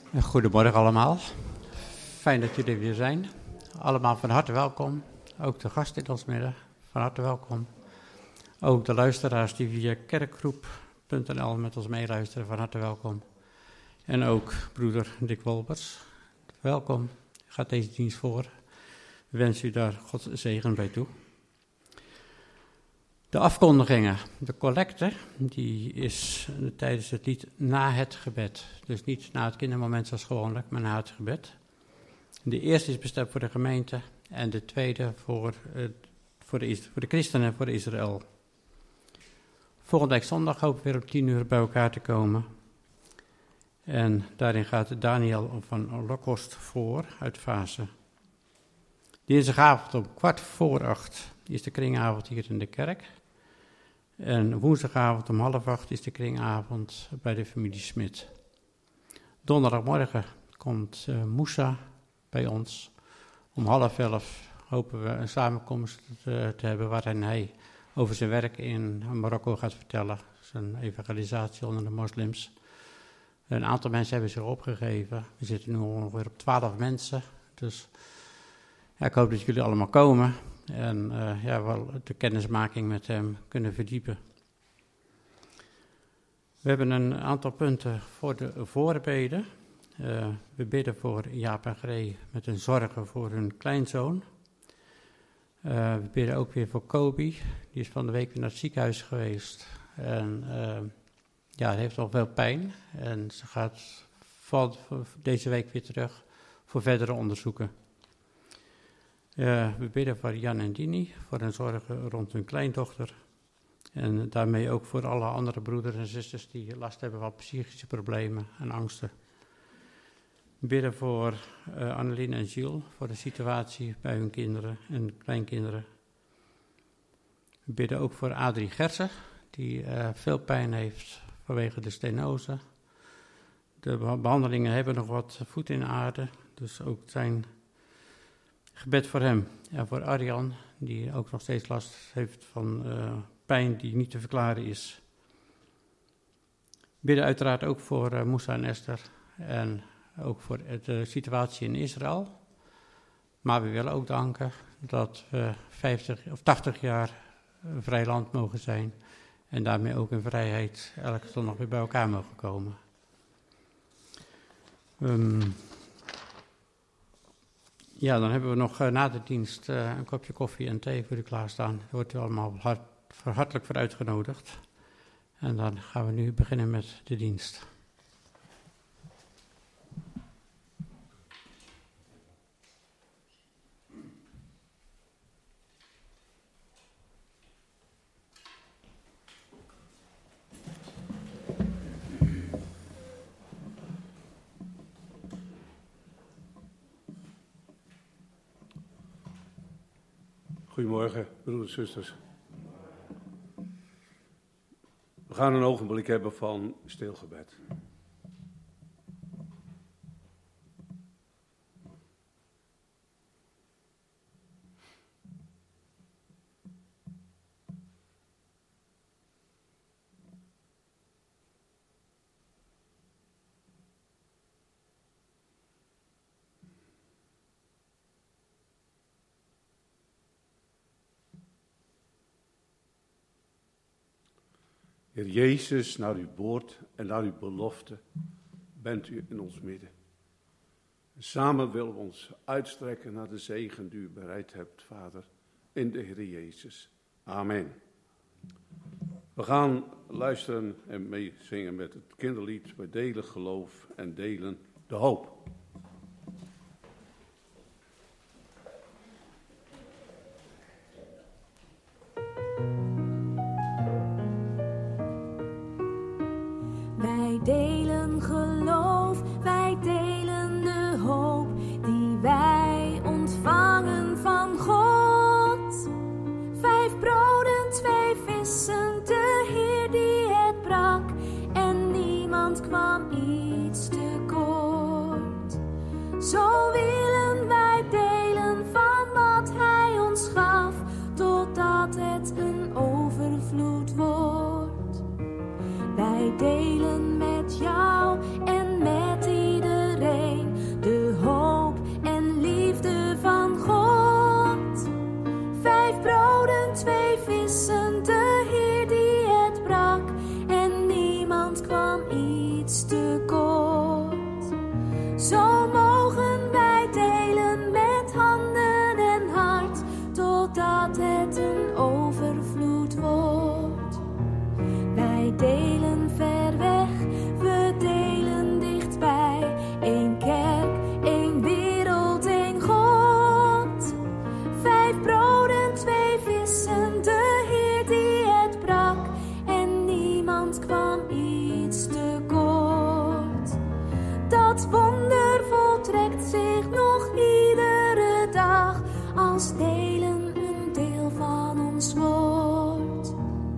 Goedemorgen allemaal. Fijn dat jullie er weer zijn. Allemaal van harte welkom. Ook de gasten in ons midden, van harte welkom. Ook de luisteraars die via kerkgroep.nl met ons meeluisteren, van harte welkom. En ook broeder Dick Wolbers, welkom. Gaat deze dienst voor. We wensen u daar Gods zegen bij toe. De afkondigingen, de collecte, die is tijdens het lied na het gebed. Dus niet na het kindermoment zoals gewoonlijk, maar na het gebed. De eerste is bestemd voor de gemeente en de tweede voor de christenen, voor Israël. Volgende week zondag hopen we weer om 10:00 bij elkaar te komen. En daarin gaat Daniel van Lokhorst voor uit Vaassen. Dinsdagavond om 7:15 is de kringavond hier in de kerk. En woensdagavond om 7:30 is de kringavond bij de familie Smit. Donderdagmorgen komt Moussa bij ons. Om 10:30 hopen we een samenkomst te hebben waarin hij over zijn werk in Marokko gaat vertellen. Zijn evangelisatie onder de moslims. Een aantal mensen hebben zich opgegeven. We zitten nu ongeveer op 12 mensen. Dus ja, ik hoop dat jullie allemaal komen. En wel de kennismaking met hem kunnen verdiepen. We hebben een aantal punten voor de voorbeden. We bidden voor Jaap en Gree met een zorgen voor hun kleinzoon. We bidden ook weer voor Kobi. Die is van de week weer naar het ziekenhuis geweest. En hij heeft al veel pijn. En ze gaat deze week weer terug voor verdere onderzoeken. We bidden voor Jan en Dini, voor hun zorgen rond hun kleindochter. En daarmee ook voor alle andere broeders en zusters die last hebben van psychische problemen en angsten. We bidden voor Annelien en Gilles, voor de situatie bij hun kinderen en kleinkinderen. We bidden ook voor Adrie Gersen, die veel pijn heeft vanwege de stenose. De behandelingen hebben nog wat voet in de aarde, dus ook zijn gebed voor hem. En voor Arjan, die ook nog steeds last heeft van pijn die niet te verklaren is. We bidden uiteraard ook voor Moussa en Esther en ook voor de situatie in Israël. Maar we willen ook danken dat we 80 jaar een vrij land mogen zijn. En daarmee ook in vrijheid elke zondag weer bij elkaar mogen komen. Dan hebben we nog na de dienst een kopje koffie en thee voor u klaarstaan. Daar wordt u allemaal hartelijk voor uitgenodigd. En dan gaan we nu beginnen met de dienst. Goedemorgen, broeders en zusters. We gaan een ogenblik hebben van stilgebed. Heer Jezus, naar uw woord en naar uw belofte bent u in ons midden. Samen willen we ons uitstrekken naar de zegen die u bereid hebt, Vader, in de Heer Jezus. Amen. We gaan luisteren en meezingen met het kinderlied. We delen geloof en delen de hoop. Wij delen geloof, wij delen de hoop die wij ontvangen van God. 5 broden, 2 vissen, de Heer die het brak en niemand kwam iets tekort. Zo willen wij delen van wat Hij ons gaf, totdat het een overvloed wordt. Wij delen met jou en met iedereen als delen een deel van ons wordt.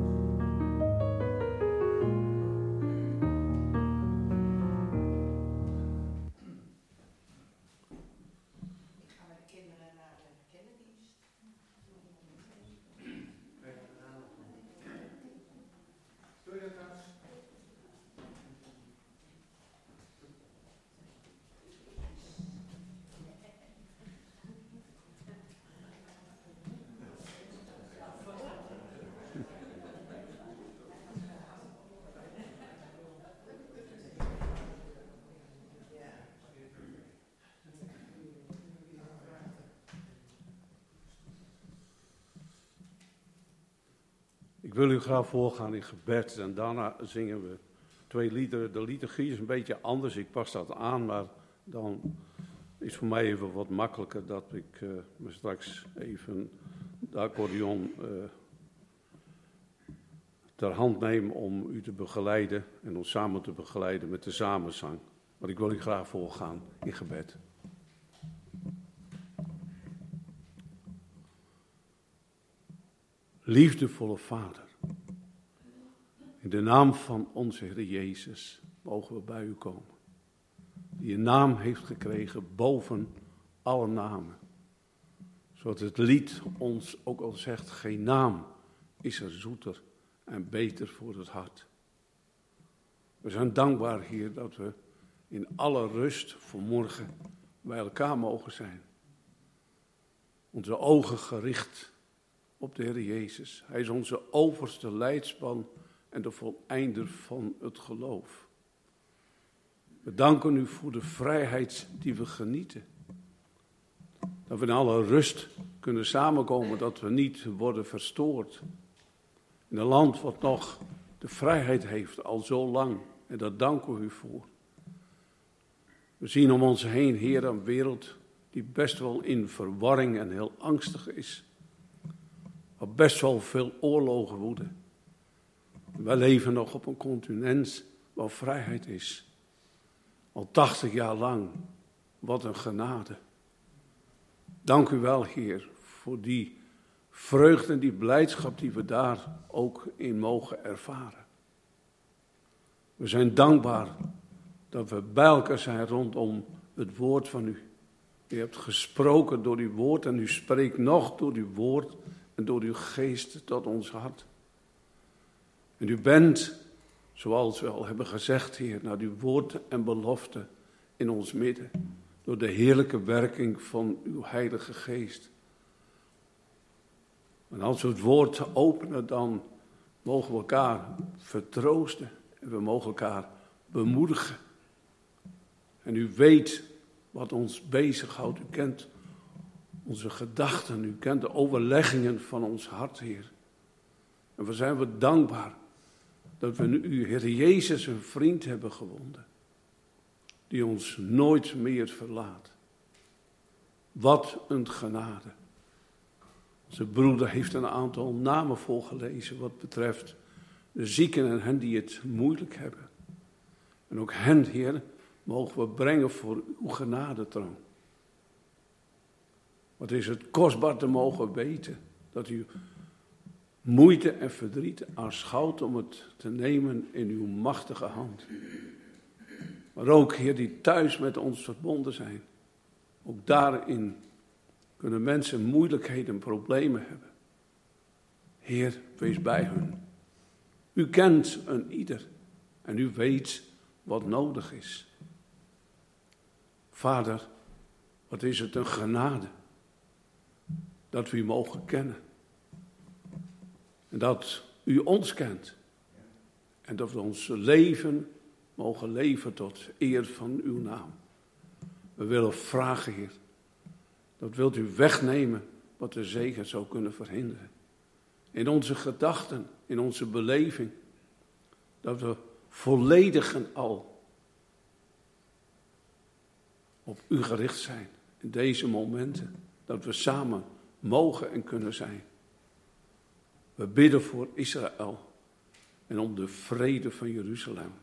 Ik wil u graag voorgaan in gebed en daarna zingen we 2 liederen. De liturgie is een beetje anders, ik pas dat aan, maar dan is voor mij even wat makkelijker dat ik me straks even de accordeon ter hand neem om u te begeleiden en ons samen te begeleiden met de samenzang. Maar ik wil u graag voorgaan in gebed. Liefdevolle Vader, in de naam van onze Heer Jezus mogen we bij u komen. Die een naam heeft gekregen boven alle namen. Zoals het lied ons ook al zegt, geen naam is er zoeter en beter voor het hart. We zijn dankbaar, Heer, dat we in alle rust vanmorgen bij elkaar mogen zijn. Onze ogen gericht op de Heer Jezus. Hij is onze overste leidsman en de voleinder van het geloof. We danken u voor de vrijheid die we genieten. Dat we in alle rust kunnen samenkomen, dat we niet worden verstoord. In een land wat nog de vrijheid heeft al zo lang. En daar danken we u voor. We zien om ons heen, Heer, een wereld die best wel in verwarring en heel angstig is. Waar best wel veel oorlogen woeden. Wij leven nog op een continent waar vrijheid is. Al 80 jaar lang. Wat een genade. Dank u wel, Heer, voor die vreugde en die blijdschap die we daar ook in mogen ervaren. We zijn dankbaar dat we bij elkaar zijn rondom het woord van u. U hebt gesproken door uw woord en u spreekt nog door uw woord en door uw geest tot ons hart. En u bent, zoals we al hebben gezegd, Heer, naar uw woord en belofte in ons midden. Door de heerlijke werking van uw Heilige Geest. En als we het woord openen, dan mogen we elkaar vertroosten. En we mogen elkaar bemoedigen. En u weet wat ons bezighoudt. U kent onze gedachten. U kent de overleggingen van ons hart, Heer. En we zijn we dankbaar dat we nu u, Heer Jezus, een vriend hebben gewonnen. Die ons nooit meer verlaat. Wat een genade. Onze broeder heeft een aantal namen voorgelezen wat betreft de zieken en hen die het moeilijk hebben. En ook hen, Heer, mogen we brengen voor uw genadetroon. Wat is het kostbaar te mogen weten dat u moeite en verdriet aanschouwt om het te nemen in uw machtige hand. Maar ook, Heer, die thuis met ons verbonden zijn. Ook daarin kunnen mensen moeilijkheden en problemen hebben. Heer, wees bij hun. U kent een ieder en u weet wat nodig is. Vader, wat is het een genade dat we u mogen kennen. En dat u ons kent. En dat we ons leven mogen leven tot eer van uw naam. We willen vragen, Heer, dat wilt u wegnemen wat de zegen zou kunnen verhinderen. In onze gedachten, in onze beleving, dat we volledig en al op u gericht zijn. In deze momenten, dat we samen mogen en kunnen zijn. We bidden voor Israël en om de vrede van Jeruzalem.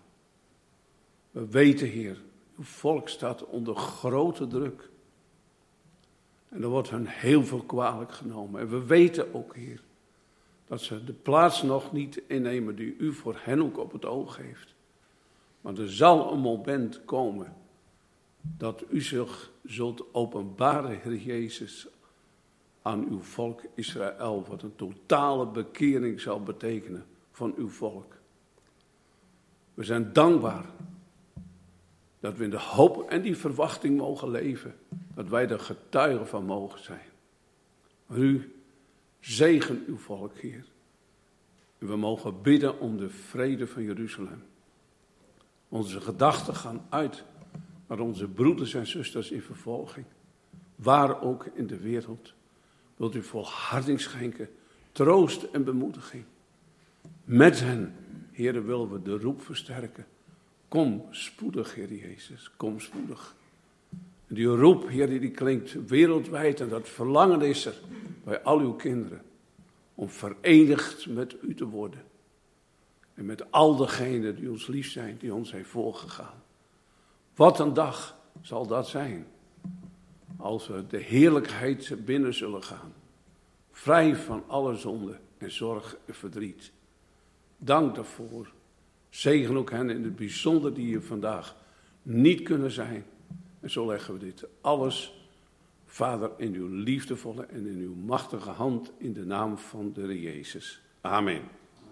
We weten, Heer, uw volk staat onder grote druk. En er wordt hen heel veel kwalijk genomen. En we weten ook, Heer, dat ze de plaats nog niet innemen die u voor hen ook op het oog heeft. Maar er zal een moment komen dat u zich zult openbaren, Heer Jezus, aan uw volk Israël, wat een totale bekering zal betekenen van uw volk. We zijn dankbaar dat we in de hoop en die verwachting mogen leven, dat wij er getuigen van mogen zijn. Maar u zegen uw volk, Heer. En we mogen bidden om de vrede van Jeruzalem. Onze gedachten gaan uit naar onze broeders en zusters in vervolging, waar ook in de wereld. Wilt u volharding schenken, troost en bemoediging. Met hen, Heere, willen we de roep versterken. Kom spoedig, Heer Jezus, kom spoedig. En die roep, Heer, die klinkt wereldwijd en dat verlangen is er bij al uw kinderen. Om verenigd met u te worden. En met al degenen die ons lief zijn, die ons heeft voorgegaan. Wat een dag zal dat zijn. Als we de heerlijkheid binnen zullen gaan. Vrij van alle zonde en zorg en verdriet. Dank daarvoor. Zegen ook hen in het bijzonder die hier vandaag niet kunnen zijn. En zo leggen we dit alles, Vader, in uw liefdevolle en in uw machtige hand in de naam van de Heer Jezus. Amen.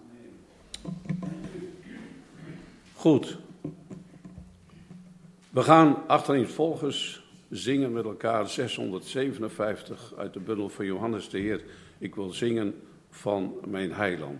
Goed. We gaan achtereenvolgens zingen met elkaar 657 uit de bundel van Johannes de Heer. Ik wil zingen van mijn heiland.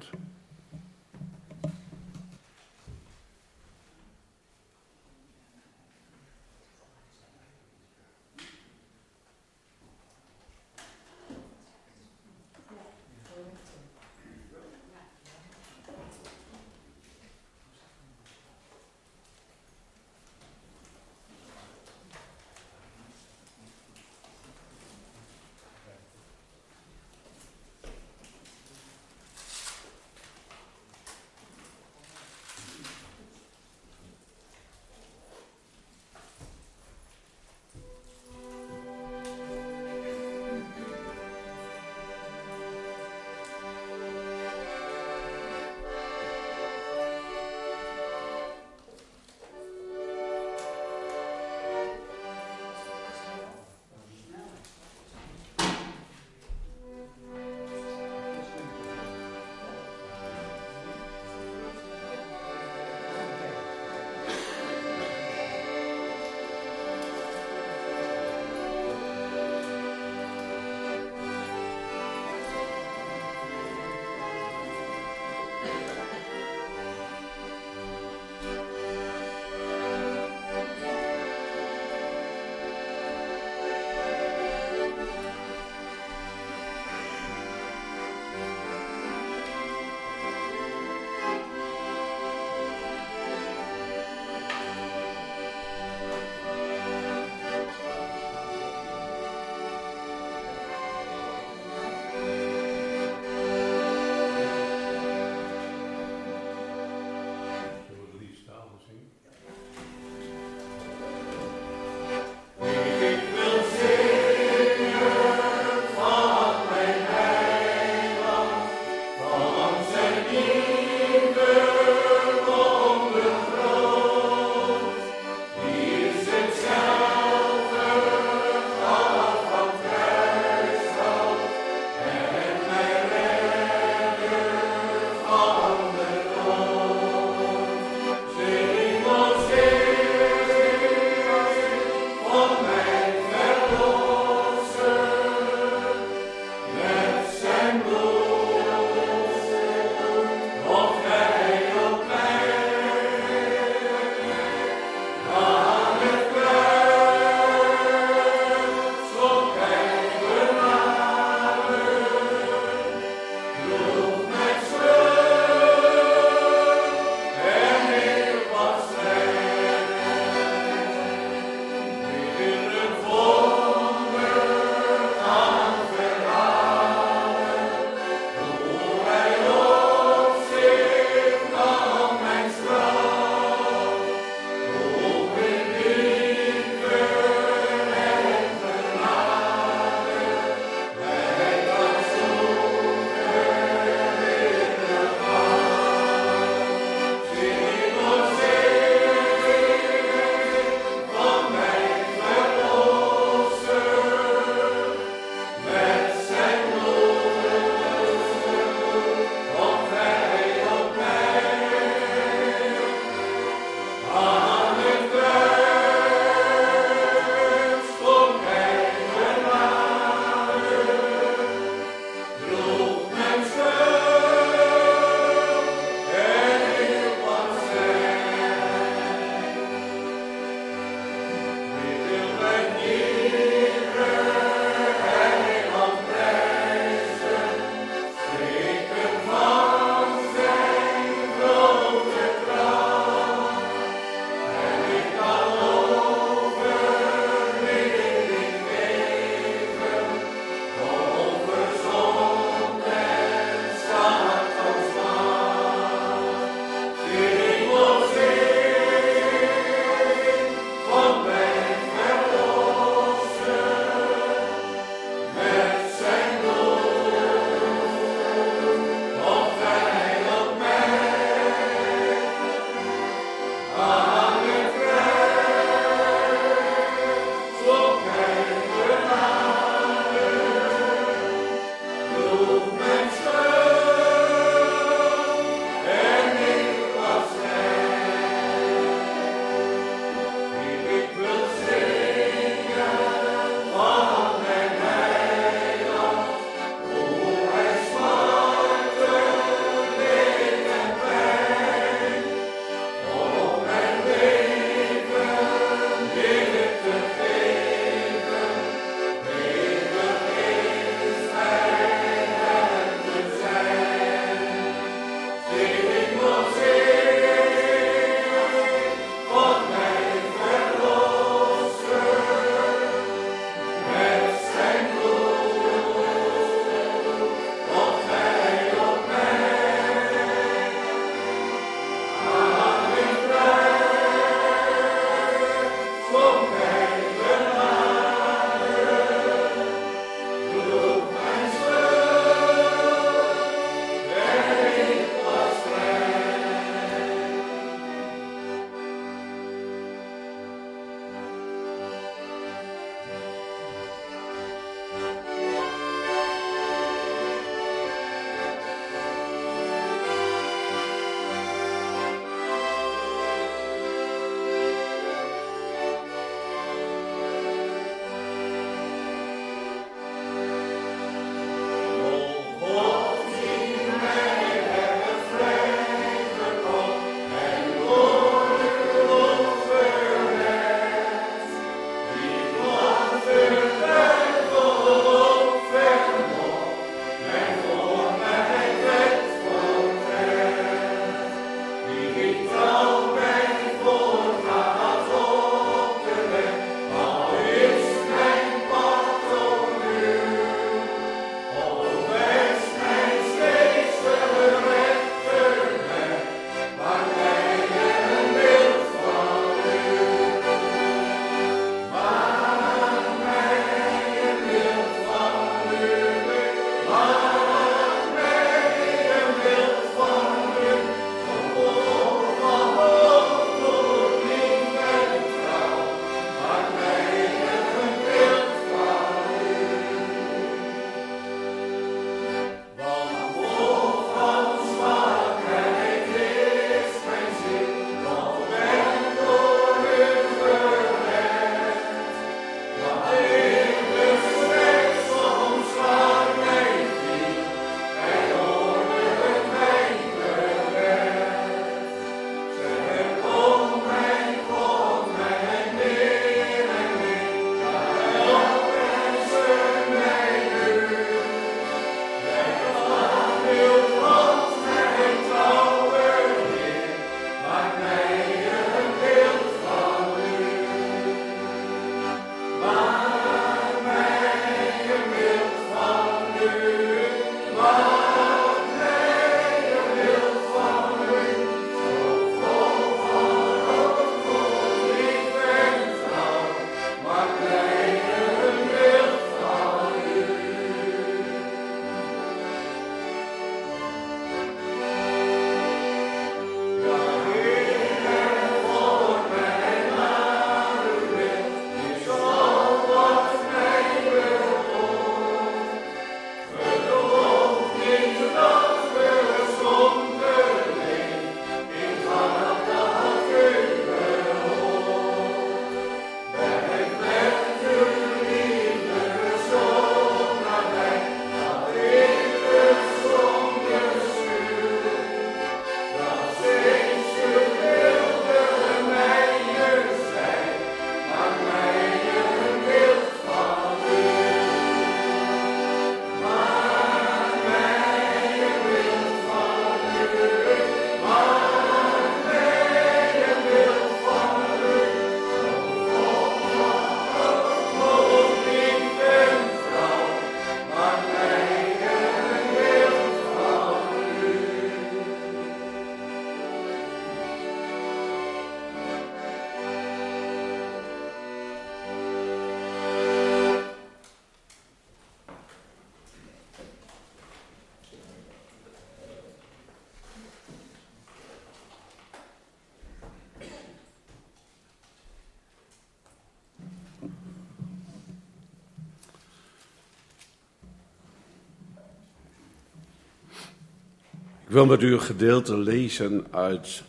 Ik wil met u een gedeelte lezen uit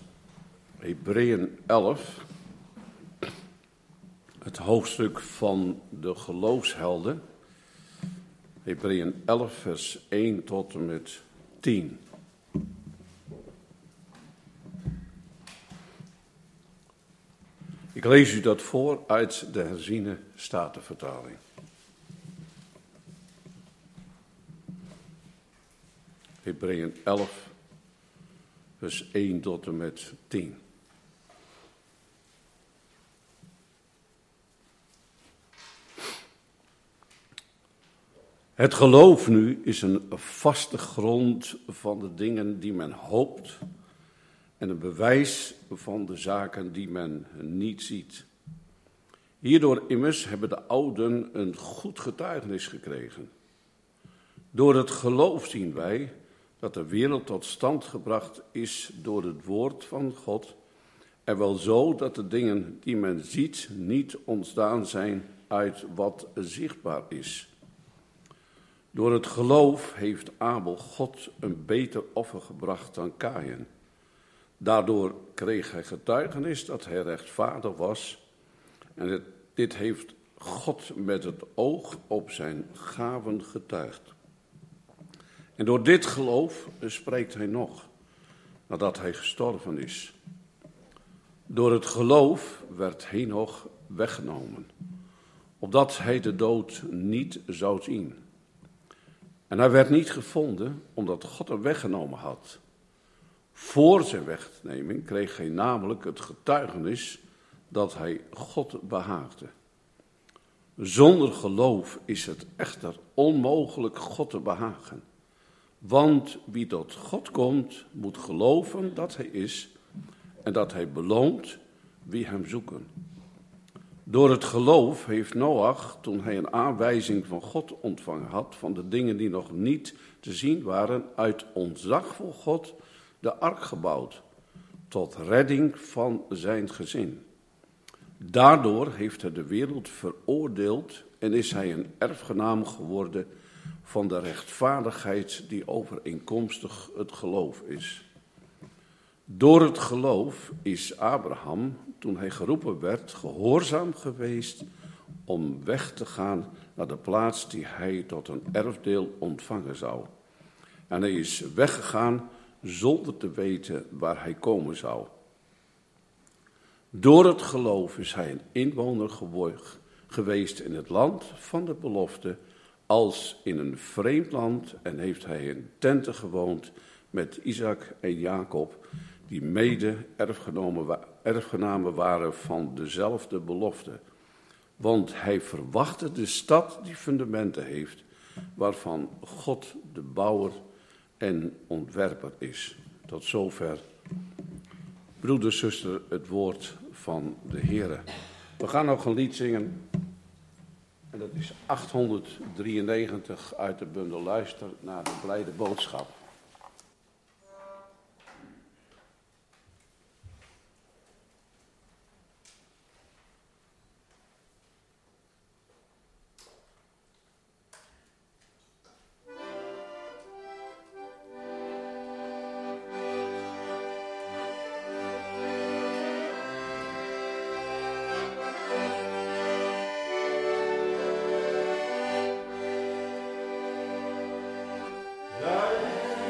Hebreeën 11, het hoofdstuk van de geloofshelden. Hebreeën 11, vers 1 tot en met 10. Ik lees u dat voor uit de herziene statenvertaling. Hebreeën 11, vers 1 tot en met 10. Het geloof nu is een vaste grond van de dingen die men hoopt en een bewijs van de zaken die men niet ziet. Hierdoor immers hebben de ouden een goed getuigenis gekregen. Door het geloof zien wij dat de wereld tot stand gebracht is door het woord van God, en wel zo dat de dingen die men ziet niet ontstaan zijn uit wat zichtbaar is. Door het geloof heeft Abel God een beter offer gebracht dan Kaïn. Daardoor kreeg hij getuigenis dat hij rechtvaardig was, en dit heeft God met het oog op zijn gaven getuigd. En door dit geloof spreekt hij nog, nadat hij gestorven is. Door het geloof werd Henoch weggenomen, opdat hij de dood niet zou zien. En hij werd niet gevonden, omdat God hem weggenomen had. Voor zijn wegneming kreeg hij namelijk het getuigenis dat hij God behaagde. Zonder geloof is het echter onmogelijk God te behagen. Want wie tot God komt, moet geloven dat hij is en dat hij beloont wie hem zoeken. Door het geloof heeft Noach, toen hij een aanwijzing van God ontvangen had, van de dingen die nog niet te zien waren, uit ontzag voor God de ark gebouwd, tot redding van zijn gezin. Daardoor heeft hij de wereld veroordeeld en is hij een erfgenaam geworden van de rechtvaardigheid die overeenkomstig het geloof is. Door het geloof is Abraham, toen hij geroepen werd, gehoorzaam geweest om weg te gaan naar de plaats die hij tot een erfdeel ontvangen zou. En hij is weggegaan zonder te weten waar hij komen zou. Door het geloof is hij een inwoner geweest in het land van de belofte, als in een vreemd land, en heeft hij in tenten gewoond met Isaac en Jacob, die mede erfgenamen waren van dezelfde belofte. Want hij verwachtte de stad die fundamenten heeft, waarvan God de bouwer en ontwerper is. Tot zover, broeder, zuster, het woord van de Heere. We gaan nog een lied zingen. En dat is 893 uit de bundel Luister naar de blijde boodschap. Luister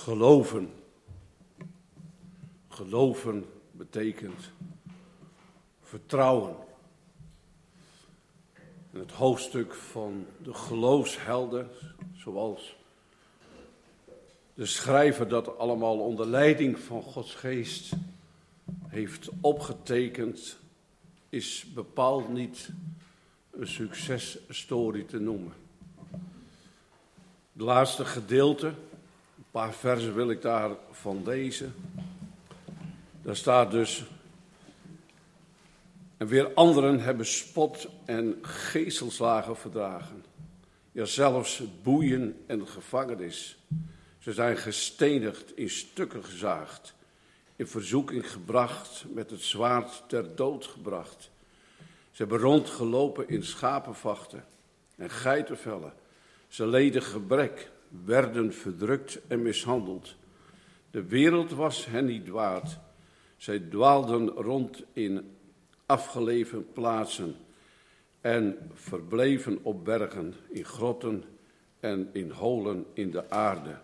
Geloven. Geloven betekent vertrouwen. En het hoofdstuk van de geloofshelden, zoals de schrijver dat allemaal onder leiding van Gods geest heeft opgetekend, is bepaald niet een successtory te noemen. Het laatste gedeelte, een paar versen wil ik daarvan lezen. Daar staat dus: en weer anderen hebben spot en geeselslagen verdragen. Ja, zelfs boeien en gevangenis. Ze zijn gestenigd, in stukken gezaagd, in verzoeking gebracht, met het zwaard ter dood gebracht. Ze hebben rondgelopen in schapenvachten en geitenvellen. Ze leden gebrek, werden verdrukt en mishandeld. De wereld was hen niet waard. Zij dwaalden rond in afgelegen plaatsen en verbleven op bergen, in grotten en in holen in de aarde.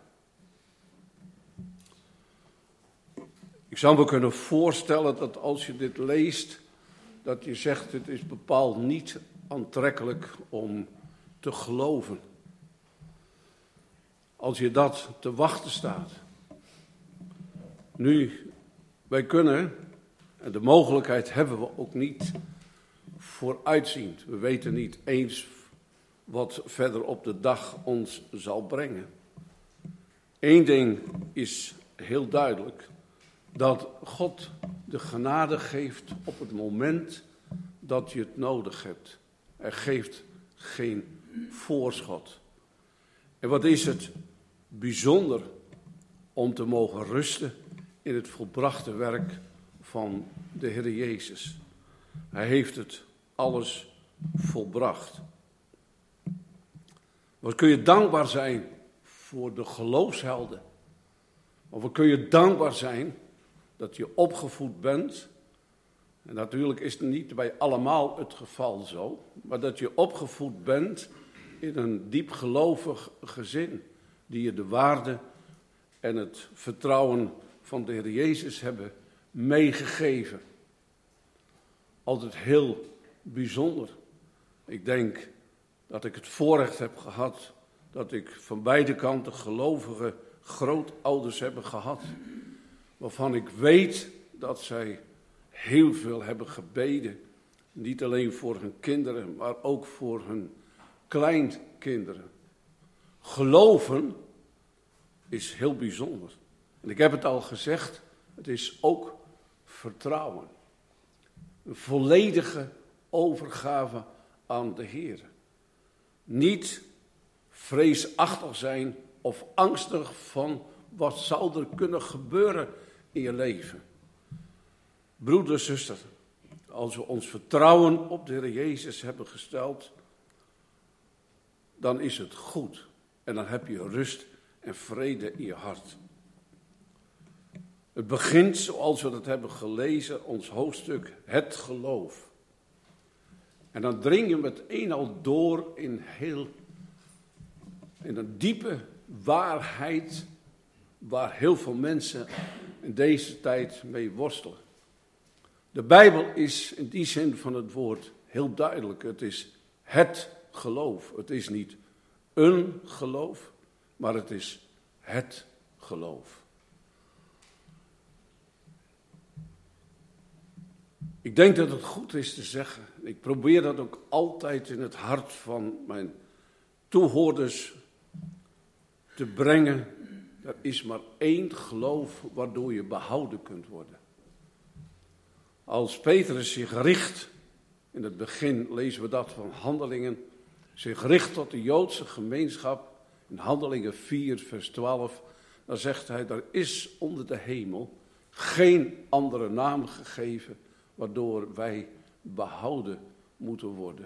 Ik zou me kunnen voorstellen dat als je dit leest, dat je zegt: het is bepaald niet aantrekkelijk om te geloven. Als je dat te wachten staat. Nu, wij kunnen, en de mogelijkheid hebben we ook niet, vooruitziend. We weten niet eens wat verder op de dag ons zal brengen. Eén ding is heel duidelijk: dat God de genade geeft op het moment dat je het nodig hebt. Hij geeft geen voorschot. En wat is het bijzonder om te mogen rusten in het volbrachte werk van de Heer Jezus. Hij heeft het alles volbracht. Wat kun je dankbaar zijn voor de geloofshelden. Of wat kun je dankbaar zijn dat je opgevoed bent. En natuurlijk is het niet bij allemaal het geval zo. Maar dat je opgevoed bent in een diepgelovig gezin. Die je de waarde en het vertrouwen van de Heer Jezus hebben meegegeven. Altijd heel bijzonder. Ik denk dat ik het voorrecht heb gehad dat ik van beide kanten gelovige grootouders heb gehad. Waarvan ik weet dat zij heel veel hebben gebeden. Niet alleen voor hun kinderen, maar ook voor hun kleinkinderen. Geloven is heel bijzonder. En ik heb het al gezegd, het is ook vertrouwen. Een volledige overgave aan de Heer. Niet vreesachtig zijn of angstig van wat zou er kunnen gebeuren in je leven. Broeder, zuster, als we ons vertrouwen op de Heer Jezus hebben gesteld, dan is het goed. En dan heb je rust en vrede in je hart. Het begint, zoals we dat hebben gelezen, ons hoofdstuk het geloof. En dan dring je meteen al door in een diepe waarheid waar heel veel mensen in deze tijd mee worstelen. De Bijbel is in die zin van het woord heel duidelijk. Het is het geloof. Het is niet een geloof, maar het is het geloof. Ik denk dat het goed is te zeggen. Ik probeer dat ook altijd in het hart van mijn toehoorders te brengen. Er is maar één geloof waardoor je behouden kunt worden. Als Petrus zich richt, in het begin lezen we dat van Handelingen, zich richt tot de Joodse gemeenschap, in Handelingen 4 vers 12, dan zegt hij: er is onder de hemel geen andere naam gegeven waardoor wij behouden moeten worden.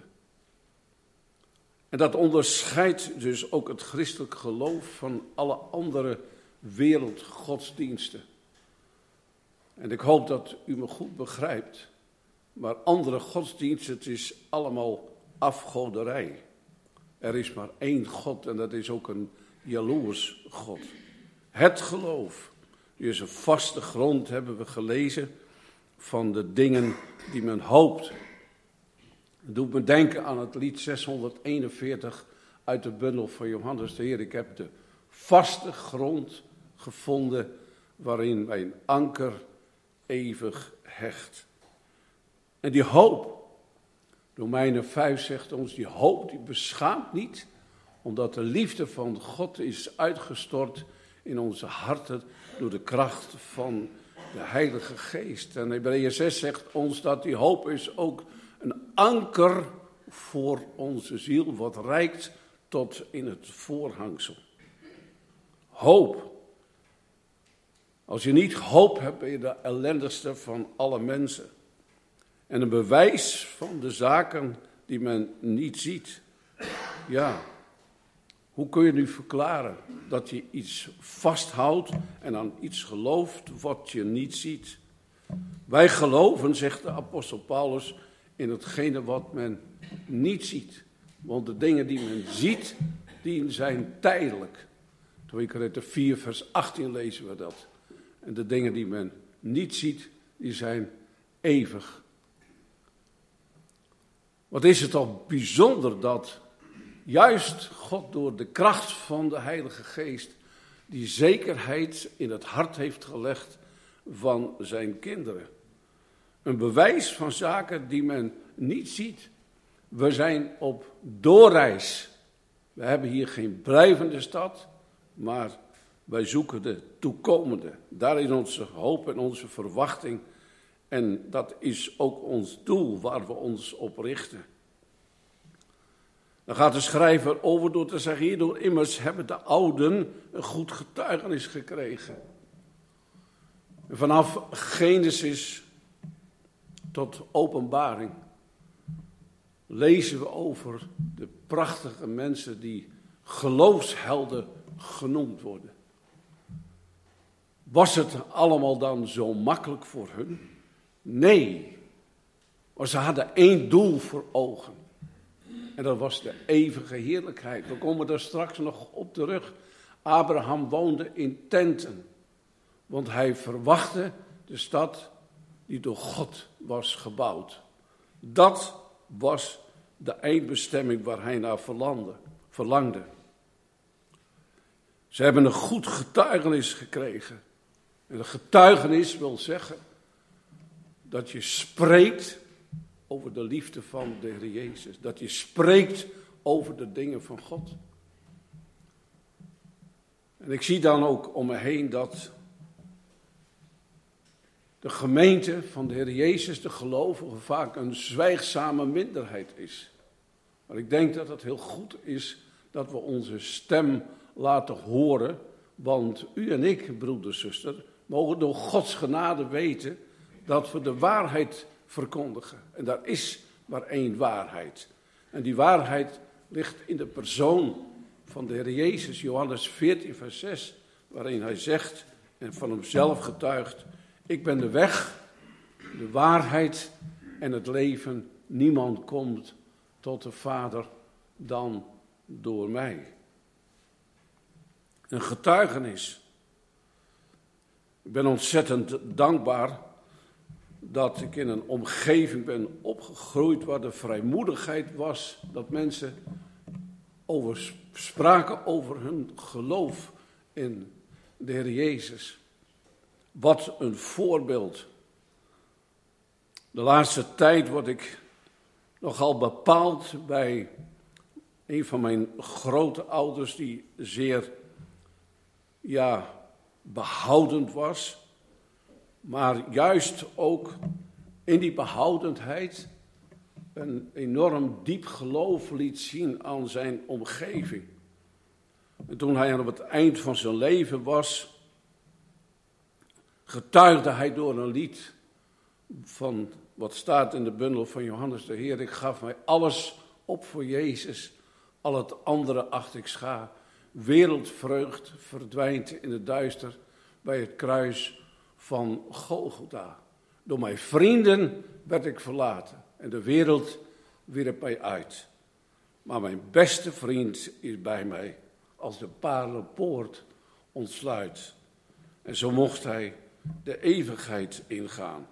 En dat onderscheidt dus ook het christelijk geloof van alle andere wereldgodsdiensten. En ik hoop dat u me goed begrijpt, maar andere godsdiensten, het is allemaal afgoderij. Er is maar één God en dat is ook een jaloers God. Het geloof. Die is een vaste grond, hebben we gelezen, van de dingen die men hoopt. Het doet me denken aan het lied 641 uit de bundel van Johannes de Heer. Ik heb de vaste grond gevonden waarin mijn anker eeuwig hecht. En die hoop, Romeinen 5 zegt ons, die hoop die beschaamt niet, omdat de liefde van God is uitgestort in onze harten door de kracht van de Heilige Geest. En Hebreeën 6 zegt ons dat die hoop is ook een anker voor onze ziel, wat reikt tot in het voorhangsel. Hoop. Als je niet hoop hebt, ben je de ellendigste van alle mensen. En een bewijs van de zaken die men niet ziet. Ja, hoe kun je nu verklaren dat je iets vasthoudt en aan iets gelooft wat je niet ziet? Wij geloven, zegt de apostel Paulus, in hetgene wat men niet ziet. Want de dingen die men ziet, die zijn tijdelijk. 2 Korinther 4 vers 18 lezen we dat. En de dingen die men niet ziet, die zijn eeuwig. Wat is het toch bijzonder dat juist God door de kracht van de Heilige Geest die zekerheid in het hart heeft gelegd van zijn kinderen. Een bewijs van zaken die men niet ziet. We zijn op doorreis. We hebben hier geen blijvende stad, maar wij zoeken de toekomende. Daar is onze hoop en onze verwachting. En dat is ook ons doel waar we ons op richten. Dan gaat de schrijver over door te zeggen, hierdoor immers hebben de ouden een goed getuigenis gekregen. En vanaf Genesis tot Openbaring lezen we over de prachtige mensen die geloofshelden genoemd worden. Was het allemaal dan zo makkelijk voor hun? Nee, maar ze hadden één doel voor ogen. En dat was de eeuwige heerlijkheid. We komen daar straks nog op terug. Abraham woonde in tenten, want hij verwachtte de stad die door God was gebouwd. Dat was de eindbestemming waar hij naar verlangde. Ze hebben een goed getuigenis gekregen. En een getuigenis wil zeggen dat je spreekt over de liefde van de Heer Jezus. Dat je spreekt over de dingen van God. En ik zie dan ook om me heen dat de gemeente van de Heer Jezus, de gelovigen, vaak een zwijgzame minderheid is. Maar ik denk dat het heel goed is dat we onze stem laten horen. Want u en ik, broeder, zuster, mogen door Gods genade weten dat we de waarheid verkondigen. En daar is maar één waarheid. En die waarheid ligt in de persoon van de Heer Jezus, Johannes 14 vers 6, waarin hij zegt en van hemzelf getuigt, ik ben de weg, de waarheid en het leven. Niemand komt tot de Vader dan door mij. Een getuigenis. Ik ben ontzettend dankbaar dat ik in een omgeving ben opgegroeid waar de vrijmoedigheid was, dat mensen spraken over hun geloof in de Heer Jezus. Wat een voorbeeld. De laatste tijd word ik nogal bepaald bij een van mijn grote ouders die zeer behoudend was. Maar juist ook in die behoudendheid een enorm diep geloof liet zien aan zijn omgeving. En toen hij aan het eind van zijn leven was, getuigde hij door een lied van wat staat in de bundel van Johannes de Heer. Ik gaf mij alles op voor Jezus, al het andere acht ik scha. Wereldvreugd verdwijnt in het duister bij het kruis van Golgotha. Door mijn vrienden werd ik verlaten en de wereld wierp mij uit. Maar mijn beste vriend is bij mij als de paarlenpoort ontsluit. En zo mocht hij de eeuwigheid ingaan.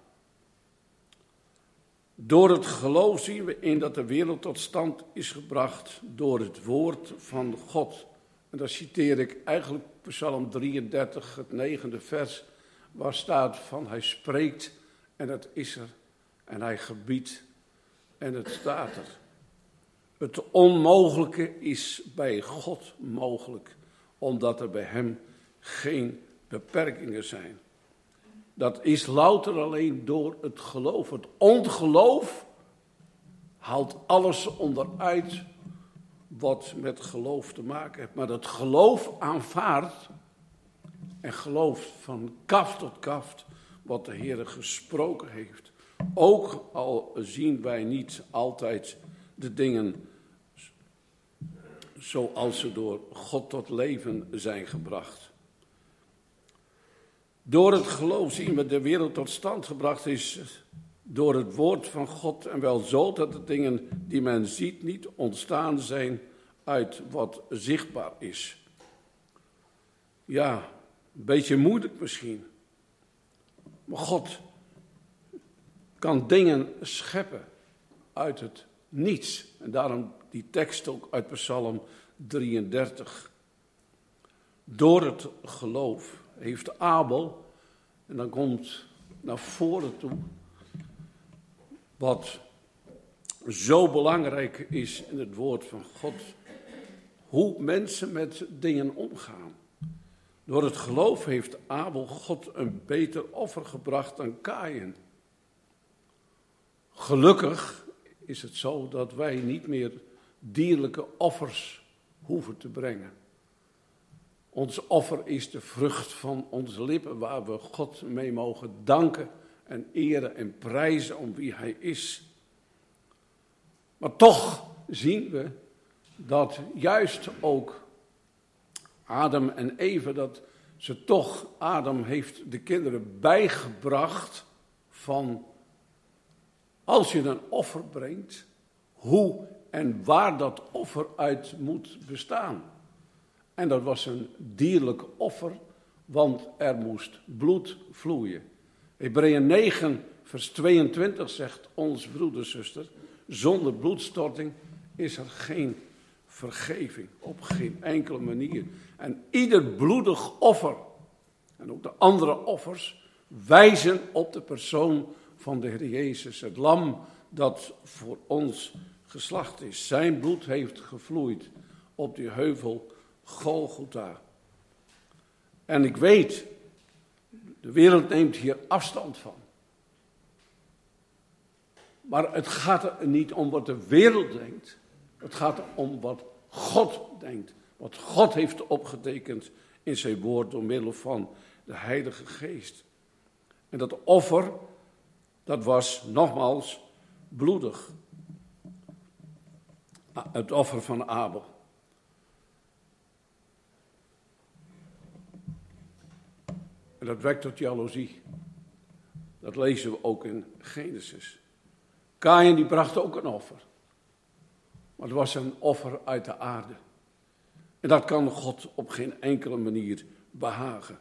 Door het geloof zien we in dat de wereld tot stand is gebracht door het woord van God. En dan citeer ik eigenlijk Psalm 33, het 9e vers, waar staat van hij spreekt en het is er. En hij gebiedt en het staat er. Het onmogelijke is bij God mogelijk, omdat er bij hem geen beperkingen zijn. Dat is louter alleen door het geloof. Het ongeloof haalt alles onderuit wat met geloof te maken heeft. Maar dat geloof aanvaardt en gelooft van kaft tot kaft wat de Heer gesproken heeft. Ook al zien wij niet altijd de dingen zoals ze door God tot leven zijn gebracht. Door het geloof zien we de wereld tot stand gebracht is door het woord van God. En wel zo dat de dingen die men ziet niet ontstaan zijn uit wat zichtbaar is. Ja, een beetje moeilijk misschien. Maar God kan dingen scheppen uit het niets. En daarom die tekst ook uit Psalm 33. Door het geloof heeft Abel, en dan komt naar voren toe, wat zo belangrijk is in het woord van God, hoe mensen met dingen omgaan. Door het geloof heeft Abel God een beter offer gebracht dan Kaïn. Gelukkig is het zo dat wij niet meer dierlijke offers hoeven te brengen. Ons offer is de vrucht van onze lippen, waar we God mee mogen danken en eren en prijzen om wie hij is. Maar toch zien we dat juist ook Adam en Eva, dat ze toch, Adam heeft de kinderen bijgebracht van, als je een offer brengt, hoe en waar dat offer uit moet bestaan. En dat was een dierlijk offer, want er moest bloed vloeien. Hebreeën 9, vers 22 zegt ons broederzuster, zonder bloedstorting is er geen vergeving, op geen enkele manier. En ieder bloedig offer, en ook de andere offers, wijzen op de persoon van de Heer Jezus, het lam dat voor ons geslacht is. Zijn bloed heeft gevloeid op die heuvel Golgotha. En ik weet, de wereld neemt hier afstand van. Maar het gaat er niet om wat de wereld denkt. Het gaat er om wat God denkt. Wat God heeft opgetekend in zijn woord door middel van de Heilige Geest. En dat offer, dat was nogmaals bloedig. Het offer van Abel. En dat wekt tot jaloezie. Dat lezen we ook in Genesis. Kaïn die bracht ook een offer. Maar het was een offer uit de aarde. En dat kan God op geen enkele manier behagen.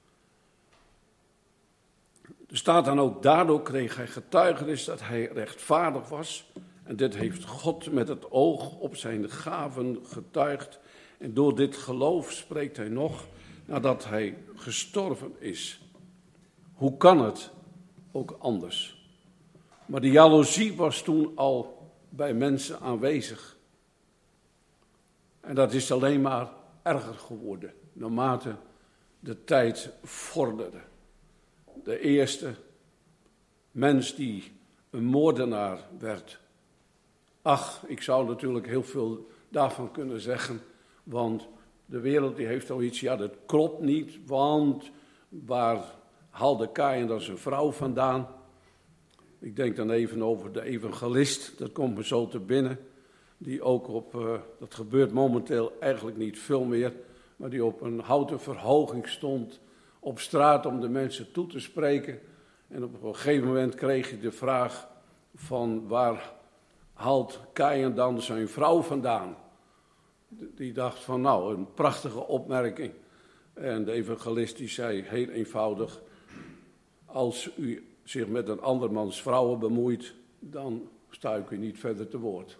Er staat dan ook, daardoor kreeg hij getuigenis dat hij rechtvaardig was. En dit heeft God met het oog op zijn gaven getuigd. En door dit geloof spreekt hij nog nadat hij gestorven is. Hoe kan het ook anders? Maar de jaloezie was toen al bij mensen aanwezig. En dat is alleen maar erger geworden, naarmate de tijd vorderde. De eerste mens die een moordenaar werd. Ach, ik zou natuurlijk heel veel daarvan kunnen zeggen, want de wereld die heeft al iets, ja dat klopt niet, want waar haalde Kaïn dan zijn vrouw vandaan? Ik denk dan even over de evangelist, dat komt me zo te binnen, die ook op, dat gebeurt momenteel eigenlijk niet veel meer, maar die op een houten verhoging stond op straat om de mensen toe te spreken. En op een gegeven moment kreeg je de vraag van waar haalt Kaïn dan zijn vrouw vandaan? Die dacht van nou, een prachtige opmerking. En de evangelist die zei heel eenvoudig, als u zich met een andermans vrouwen bemoeit, dan sta ik u niet verder te woord.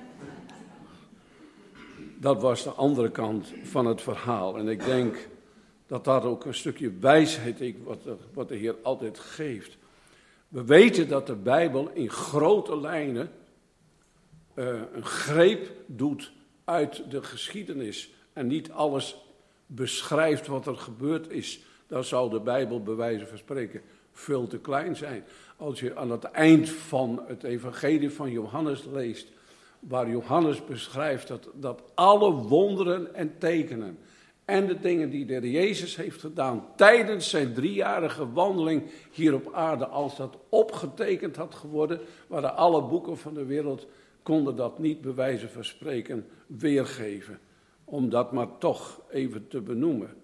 Dat was de andere kant van het verhaal. En ik denk dat dat ook een stukje wijsheid is wat de Heer altijd geeft. We weten dat de Bijbel in grote lijnen een greep doet uit de geschiedenis. En niet alles beschrijft wat er gebeurd is. Dan zou de Bijbel bij wijze van spreken veel te klein zijn. Als je aan het eind van het evangelie van Johannes leest, waar Johannes beschrijft dat alle wonderen en tekenen en de dingen die de Heer Jezus heeft gedaan tijdens zijn 3-jarige wandeling hier op aarde, als dat opgetekend had geworden, waren alle boeken van de wereld, konden dat niet bij wijze van spreken weergeven. Om dat maar toch even te benoemen.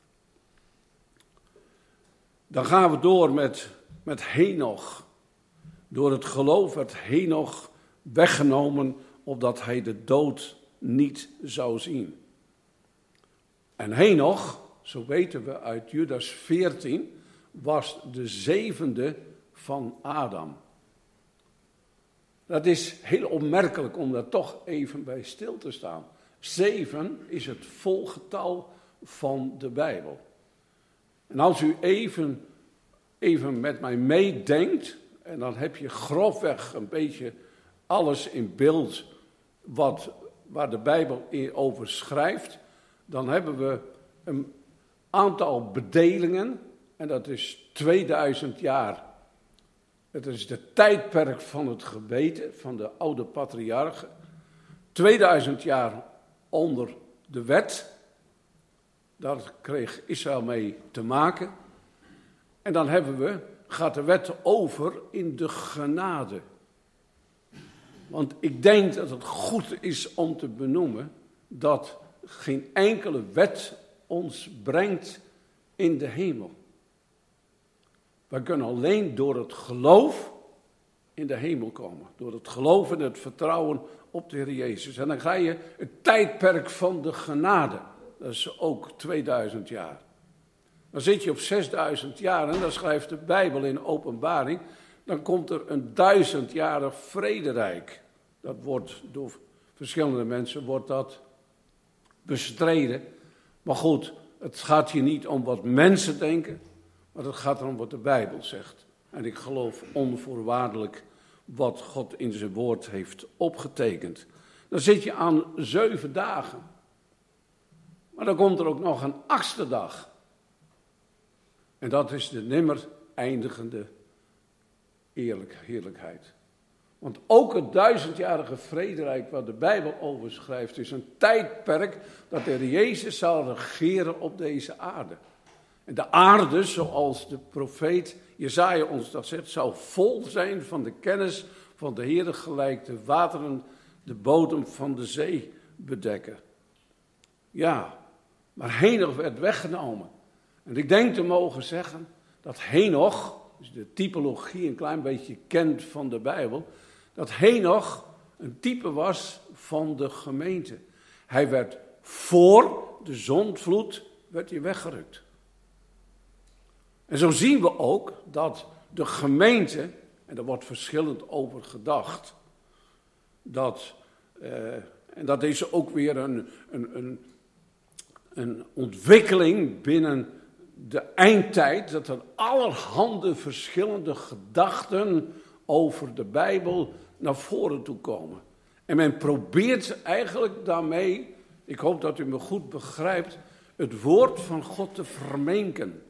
Dan gaan we door met Henoch. Door het geloof werd Henoch weggenomen, opdat hij de dood niet zou zien. En Henoch, zo weten we uit Judas 14, was de 7e van Adam. Dat is heel opmerkelijk om daar toch even bij stil te staan. 7 is het volgetal van de Bijbel. En als u even met mij meedenkt, en dan heb je grofweg een beetje alles in beeld waar de Bijbel over schrijft, dan hebben we een aantal bedelingen, en dat is 2000 jaar. Het is de tijdperk van het geweten, van de oude patriarchen. 2000 jaar onder de wet. Daar kreeg Israël mee te maken. En dan gaat de wet over in de genade. Want ik denk dat het goed is om te benoemen dat geen enkele wet ons brengt in de hemel. Wij kunnen alleen door het geloof in de hemel komen. Door het geloof en het vertrouwen op de Heer Jezus. En dan ga je het tijdperk van de genade. Dat is ook 2000 jaar. Dan zit je op 6000 jaar en dan schrijft de Bijbel in Openbaring. Dan komt er een 1000-jarig vrederijk. Dat wordt door verschillende mensen bestreden. Maar goed, het gaat hier niet om wat mensen denken. Maar het gaat erom wat de Bijbel zegt. En ik geloof onvoorwaardelijk wat God in zijn woord heeft opgetekend. Dan zit je aan 7 dagen. Maar dan komt er ook nog een 8e dag. En dat is de nimmer eindigende heerlijkheid. Want ook het 1000-jarige vrederijk waar de Bijbel over schrijft, is een tijdperk dat de Heer Jezus zal regeren op deze aarde. En de aarde, zoals de profeet Jesaja ons dat zegt, zal vol zijn van de kennis van de Heere, gelijk de wateren de bodem van de zee bedekken. Ja, maar Henoch werd weggenomen. En ik denk te mogen zeggen dat Henoch, dus de typologie een klein beetje kent van de Bijbel, dat Henoch een type was van de gemeente. Hij werd voor de zondvloed weggerukt. En zo zien we ook dat de gemeente, en daar wordt verschillend over gedacht, en dat is ook weer een ontwikkeling binnen de eindtijd, dat er allerhande verschillende gedachten over de Bijbel naar voren toe komen. En men probeert eigenlijk daarmee, ik hoop dat u me goed begrijpt, het woord van God te vermenken.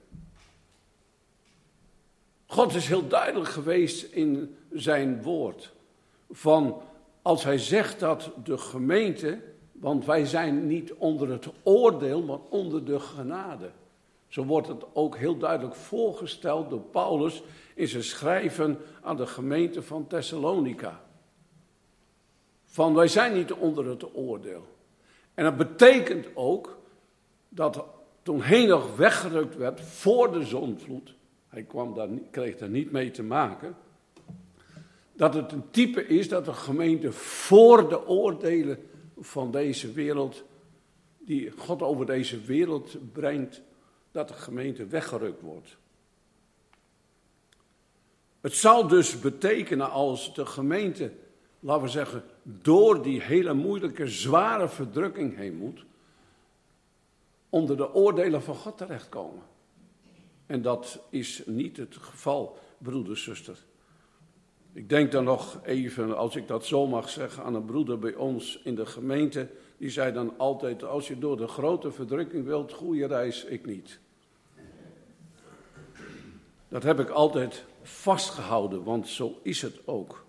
God is heel duidelijk geweest in zijn woord. Van als hij zegt dat de gemeente, want wij zijn niet onder het oordeel, maar onder de genade. Zo wordt het ook heel duidelijk voorgesteld door Paulus in zijn schrijven aan de gemeente van Thessalonica. Van wij zijn niet onder het oordeel. En dat betekent ook dat toen Henoch weggerukt werd voor de zondvloed, hij kreeg daar niet mee te maken, dat het een type is dat de gemeente voor de oordelen van deze wereld, die God over deze wereld brengt, dat de gemeente weggerukt wordt. Het zal dus betekenen als de gemeente, laten we zeggen, door die hele moeilijke, zware verdrukking heen moet, onder de oordelen van God terechtkomen. En dat is niet het geval, broeder, zuster. Ik denk dan nog even, als ik dat zo mag zeggen, aan een broeder bij ons in de gemeente. Die zei dan altijd, als je door de grote verdrukking wilt, goede reis, ik niet. Dat heb ik altijd vastgehouden, want zo is het ook.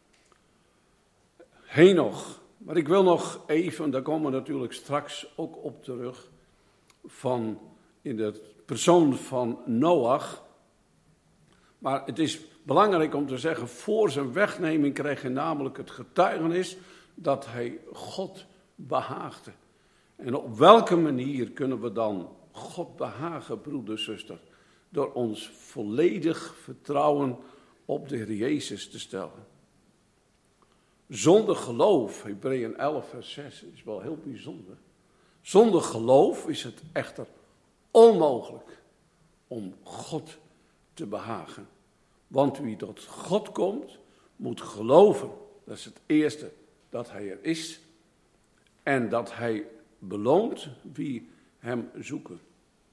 Henoch, maar ik wil nog even, daar komen we natuurlijk straks ook op terug, in de persoon van Noach. Maar het is belangrijk om te zeggen, voor zijn wegneming kreeg hij namelijk het getuigenis dat hij God behaagde. En op welke manier kunnen we dan God behagen, broeder, zuster? Door ons volledig vertrouwen op de Heer Jezus te stellen. Zonder geloof, Hebreeën 11 vers 6, is wel heel bijzonder. Zonder geloof is het echter onmogelijk om God te behagen. Want wie tot God komt, moet geloven. Dat is het eerste, dat hij er is. En dat hij beloont wie hem zoeken.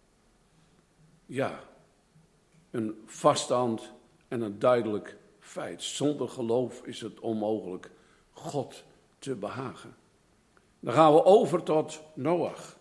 Ja, een vaststand en een duidelijk feit. Zonder geloof is het onmogelijk God te behagen. Dan gaan we over tot Noach.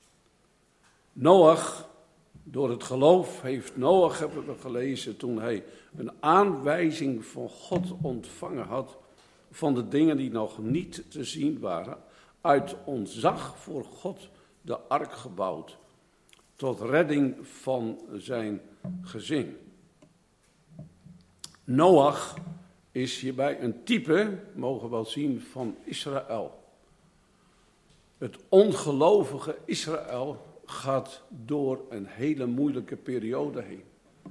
Noach, door het geloof heeft Noach, hebben we gelezen, toen hij een aanwijzing van God ontvangen had, van de dingen die nog niet te zien waren, uit ontzag voor God de ark gebouwd, tot redding van zijn gezin. Noach is hierbij een type, mogen we wel zien, van Israël. Het ongelovige Israël gaat door een hele moeilijke periode heen.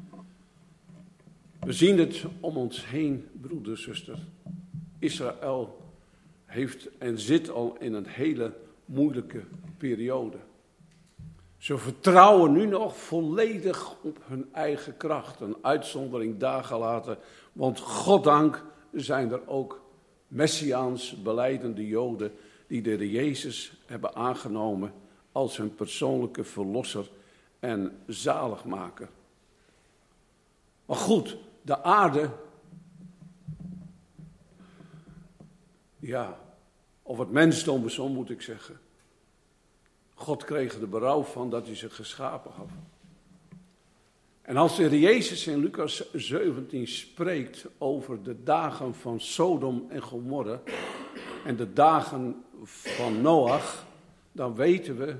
We zien het om ons heen, broeder, zuster. Israël heeft en zit al in een hele moeilijke periode. Ze vertrouwen nu nog volledig op hun eigen kracht. Een uitzondering daar gelaten, want goddank zijn er ook messiaans belijdende Joden die de Heer Jezus hebben aangenomen als hun persoonlijke verlosser en zaligmaker. Maar goed, de aarde, ja, of het mensdom, zo moet ik zeggen. God kreeg er berouw van dat hij ze geschapen had. En als de Heer Jezus in Lucas 17 spreekt over de dagen van Sodom en Gomorra en de dagen van Noach, dan weten we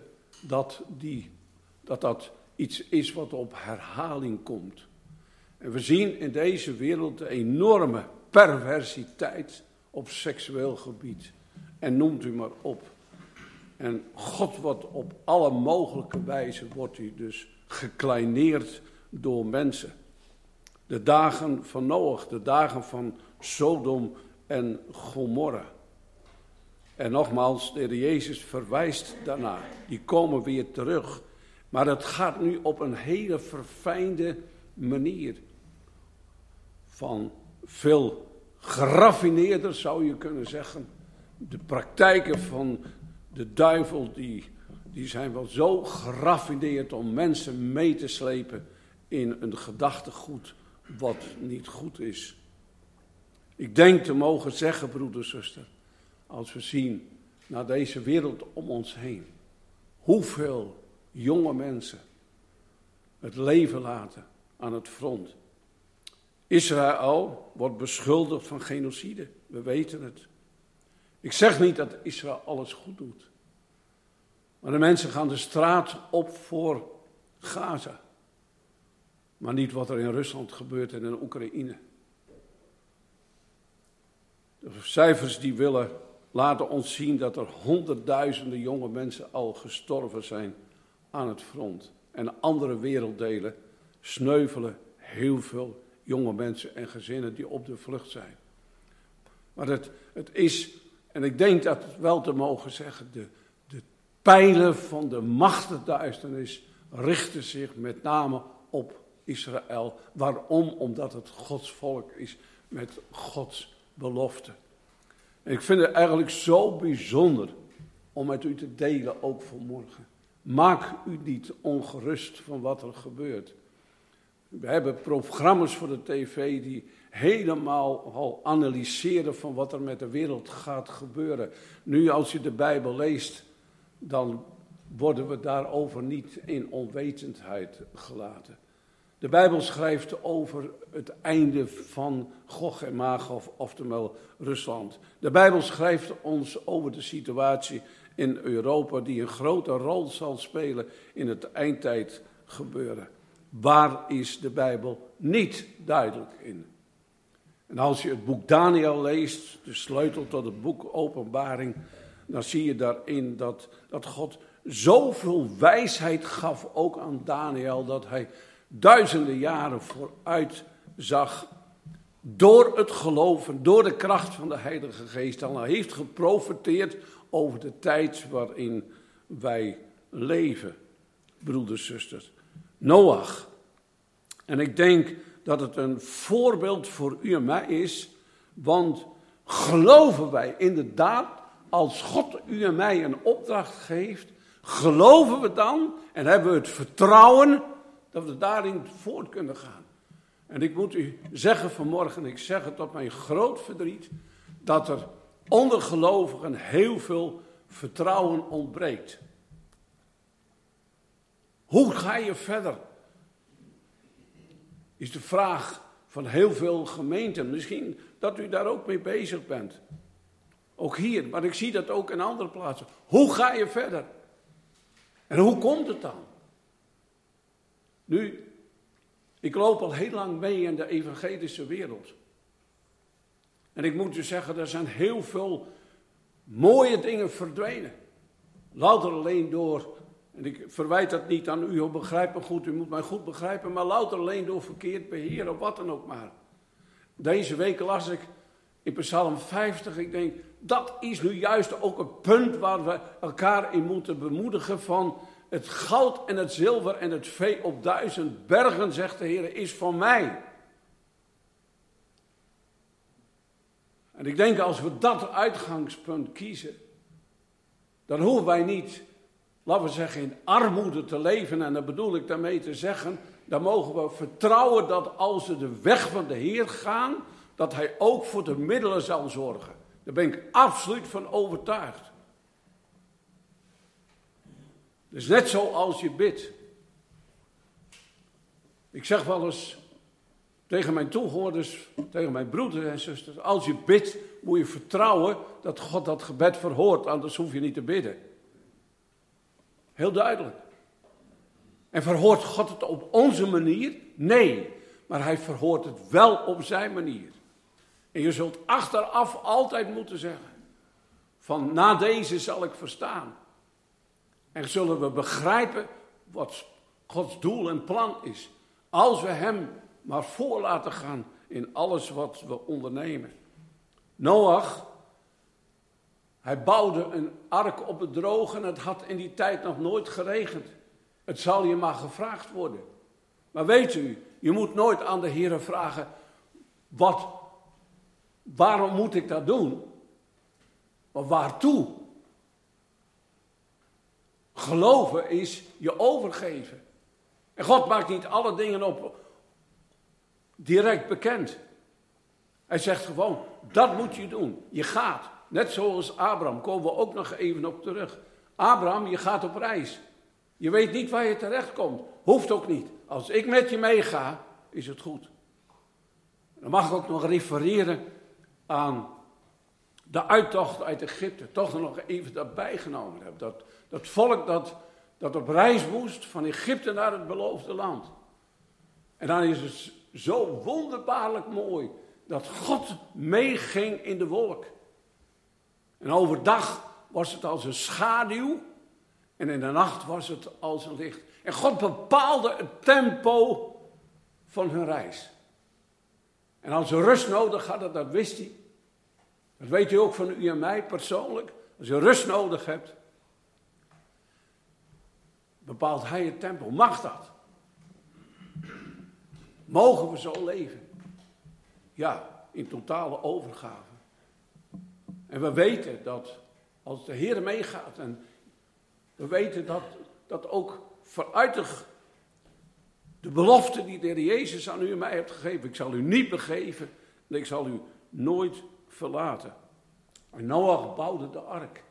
dat iets is wat op herhaling komt. En we zien in deze wereld de enorme perversiteit op seksueel gebied. En noemt u maar op. En God wordt op alle mogelijke wijze wordt hij dus gekleineerd door mensen. De dagen van Noach, de dagen van Sodom en Gomorra. En nogmaals, de Heer Jezus verwijst daarna. Die komen weer terug. Maar het gaat nu op een hele verfijnde manier. Van veel geraffineerder zou je kunnen zeggen. De praktijken van de duivel die zijn wel zo geraffineerd om mensen mee te slepen in een gedachtegoed wat niet goed is. Ik denk te mogen zeggen, broeder, zuster, als we zien naar deze wereld om ons heen, hoeveel jonge mensen het leven laten aan het front. Israël wordt beschuldigd van genocide, we weten het. Ik zeg niet dat Israël alles goed doet. Maar de mensen gaan de straat op voor Gaza. Maar niet wat er in Rusland gebeurt en in Oekraïne. De cijfers die willen laten ons zien dat er honderdduizenden jonge mensen al gestorven zijn aan het front. En in andere werelddelen sneuvelen heel veel jonge mensen en gezinnen die op de vlucht zijn. Maar het is, en ik denk dat het wel te mogen zeggen, de pijlen van de machtenduisternis richtte zich met name op Israël. Waarom? Omdat het Gods volk is met Gods belofte. En ik vind het eigenlijk zo bijzonder om met u te delen, ook vanmorgen. Maak u niet ongerust van wat er gebeurt. We hebben programma's voor de tv die helemaal al analyseren van wat er met de wereld gaat gebeuren. Nu als je de Bijbel leest, dan worden we daarover niet in onwetendheid gelaten. De Bijbel schrijft over het einde van Gog en Magog, oftewel Rusland. De Bijbel schrijft ons over de situatie in Europa die een grote rol zal spelen in het eindtijd gebeuren. Waar is de Bijbel niet duidelijk in? En als je het boek Daniel leest, de sleutel tot het boek Openbaring, dan zie je daarin dat God zoveel wijsheid gaf, ook aan Daniel, dat hij duizenden jaren vooruit zag, door het geloven, door de kracht van de Heilige Geest, al heeft geprofeteerd over de tijd waarin wij leven, broeders, zusters. Noach. En ik denk dat het een voorbeeld voor u en mij is, want geloven wij inderdaad, als God u en mij een opdracht geeft, geloven we dan en hebben we het vertrouwen dat we daarin voort kunnen gaan. En ik moet u zeggen vanmorgen, ik zeg het tot mijn groot verdriet, dat er onder gelovigen heel veel vertrouwen ontbreekt. Hoe ga je verder? Is de vraag van heel veel gemeenten. Misschien dat u daar ook mee bezig bent. Ook hier, maar ik zie dat ook in andere plaatsen. Hoe ga je verder? En hoe komt het dan? Nu, ik loop al heel lang mee in de evangelische wereld. En ik moet u zeggen, er zijn heel veel mooie dingen verdwenen. Louter alleen door, en ik verwijt dat niet aan u, begrijp me goed, u moet mij goed begrijpen, maar louter alleen door verkeerd beheer of wat dan ook maar. Deze week las ik in Psalm 50, ik denk, dat is nu juist ook een punt waar we elkaar in moeten bemoedigen van het goud en het zilver en het vee op 1000 bergen, zegt de Heer, is van mij. En ik denk als we dat uitgangspunt kiezen, dan hoeven wij niet, laten we zeggen, in armoede te leven. En dat bedoel ik daarmee te zeggen, dan mogen we vertrouwen dat als we de weg van de Heer gaan, dat Hij ook voor de middelen zal zorgen. Daar ben ik absoluut van overtuigd. Dus net zoals je bidt. Ik zeg wel eens tegen mijn toehoorders, tegen mijn broeders en zusters, als je bidt moet je vertrouwen dat God dat gebed verhoort, anders hoef je niet te bidden. Heel duidelijk. En verhoort God het op onze manier? Nee, maar Hij verhoort het wel op zijn manier. En je zult achteraf altijd moeten zeggen, van na deze zal ik verstaan. En zullen we begrijpen wat Gods doel en plan is. Als we Hem maar voor laten gaan in alles wat we ondernemen. Noach, hij bouwde een ark op het droge en het had in die tijd nog nooit geregend. Het zal je maar gevraagd worden. Maar weet u, je moet nooit aan de Heer vragen, waarom moet ik dat doen? Maar waartoe? Geloven is je overgeven. En God maakt niet alle dingen op direct bekend. Hij zegt gewoon, dat moet je doen. Je gaat, net zoals Abraham, komen we ook nog even op terug. Abraham, je gaat op reis. Je weet niet waar je terecht komt. Hoeft ook niet. Als ik met je meega, is het goed. Dan mag ik ook nog refereren aan de uittocht uit Egypte. Toch nog even daarbij genomen heb. Dat volk dat op reis moest van Egypte naar het beloofde land. En dan is het zo wonderbaarlijk mooi dat God meeging in de wolk. En overdag was het als een schaduw en in de nacht was het als een licht. En God bepaalde het tempo van hun reis. En als ze rust nodig hadden, dat wist hij. Dat weet u ook van u en mij persoonlijk. Als je rust nodig hebt. bepaalt hij het tempo. Mag dat? Mogen we zo leven? Ja, in totale overgave. En we weten dat als de Heer meegaat en we weten dat ook vooruit de belofte die de Heer Jezus aan u en mij heeft gegeven. Ik zal u niet begeven en ik zal u nooit verlaten. En Noach bouwde de ark.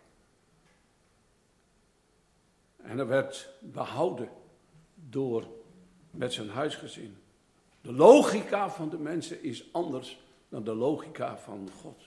En er werd behouden met zijn huisgezin. De logica van de mensen is anders dan de logica van God.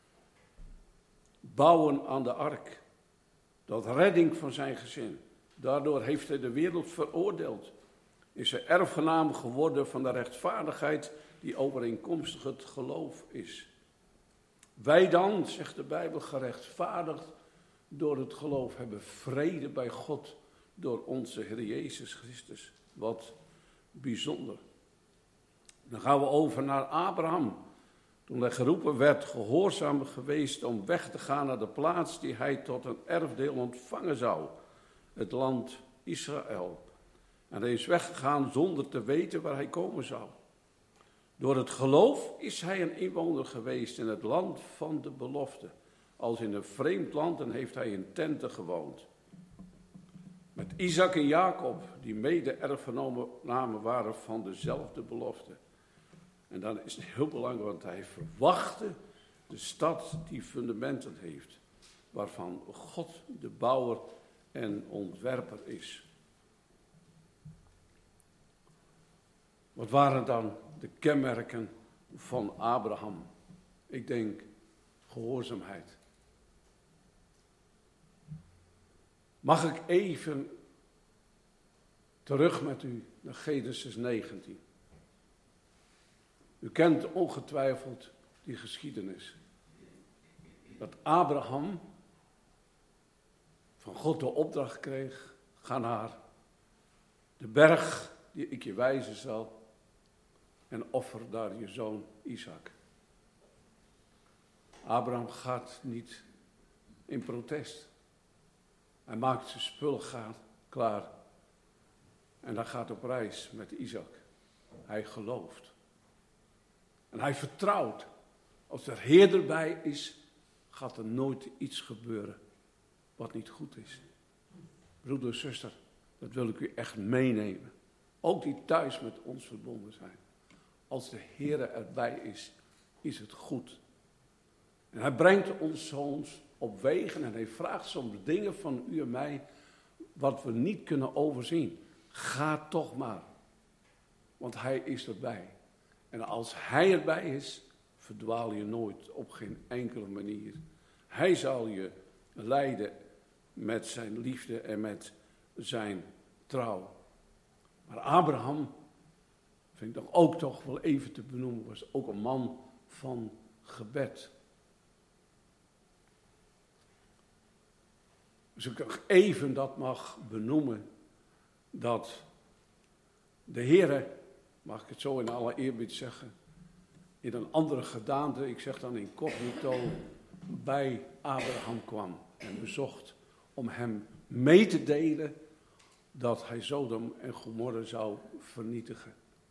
Bouwen aan de ark. Dat redding van zijn gezin. Daardoor heeft hij de wereld veroordeeld. Is hij erfgenaam geworden van de rechtvaardigheid die overeenkomstig het geloof is. Wij dan, zegt de Bijbel, gerechtvaardigd door het geloof, hebben vrede bij God door onze Heer Jezus Christus. Wat bijzonder. Dan gaan we over naar Abraham. Toen hij geroepen werd, gehoorzaam geweest om weg te gaan naar de plaats die hij tot een erfdeel ontvangen zou. Het land Israël. En hij is weggegaan zonder te weten waar hij komen zou. Door het geloof is hij een inwoner geweest in het land van de belofte. Als in een vreemd land en heeft hij in tenten gewoond. Met Isaac en Jacob, die mede erfgenamen waren van dezelfde belofte. En dan is het heel belangrijk, want hij verwachtte de stad die fundamenten heeft. Waarvan God de bouwer en ontwerper is. Wat waren dan de kenmerken van Abraham? Ik denk gehoorzaamheid. Mag ik even terug met u naar Genesis 19. U kent ongetwijfeld die geschiedenis. Dat Abraham van God de opdracht kreeg, ga naar de berg die ik je wijzen zal en offer daar je zoon Isaac. Abraham gaat niet in protest. Hij maakt zijn spullen klaar en hij gaat op reis met Isaac. Hij gelooft. En hij vertrouwt. Als er Heer erbij is, gaat er nooit iets gebeuren wat niet goed is. Broeder, zuster, dat wil ik u echt meenemen. Ook die thuis met ons verbonden zijn. Als de Heer erbij is, is het goed. En hij brengt ons soms op wegen en hij vraagt soms dingen van u en mij wat we niet kunnen overzien. Ga toch maar, want hij is erbij. En als hij erbij is, verdwaal je nooit op geen enkele manier. Hij zal je leiden met zijn liefde en met zijn trouw. Maar Abraham, vind ik ook toch wel even te benoemen, was ook een man van gebed. Dus ik nog even dat mag benoemen, dat de Heere, mag ik het zo in alle eerbied zeggen, in een andere gedaante, ik zeg dan incognito, bij Abraham kwam en bezocht om hem mee te delen dat hij Sodom en Gomorra zou vernietigen.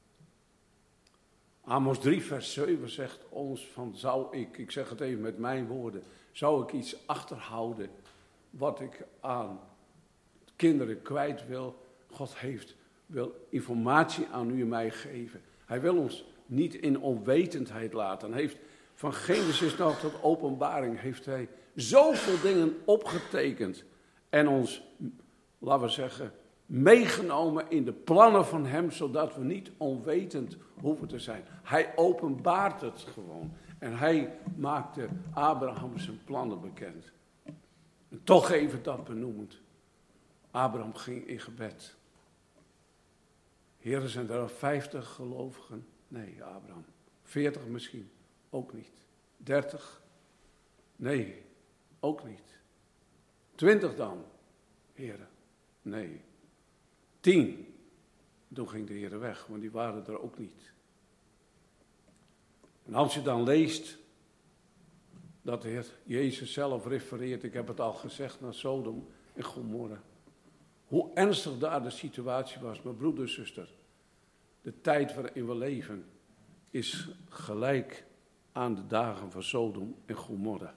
Amos 3 vers 7 zegt ons van ik zeg het even met mijn woorden, zou ik iets achterhouden wat ik aan kinderen kwijt wil? God wil informatie aan u en mij geven. Hij wil ons niet in onwetendheid laten. Hij heeft van Genesis nog tot Openbaring heeft hij zoveel dingen opgetekend en ons, laten we zeggen, meegenomen in de plannen van hem, zodat we niet onwetend hoeven te zijn. Hij openbaart het gewoon. En hij maakte Abraham zijn plannen bekend. En toch even dat benoemend. Abraham ging in gebed. Heren, zijn er al 50 gelovigen? Nee, Abraham. 40 misschien? Ook niet. 30? Nee, ook niet. 20 dan? Heren? Nee. 10. Toen ging de Heer weg, want die waren er ook niet. En als je dan leest dat de Heer Jezus zelf refereert, ik heb het al gezegd, naar Sodom en Gomorra. Hoe ernstig daar de situatie was, mijn broeder en zuster. De tijd waarin we leven is gelijk aan de dagen van Sodom en Gomorra.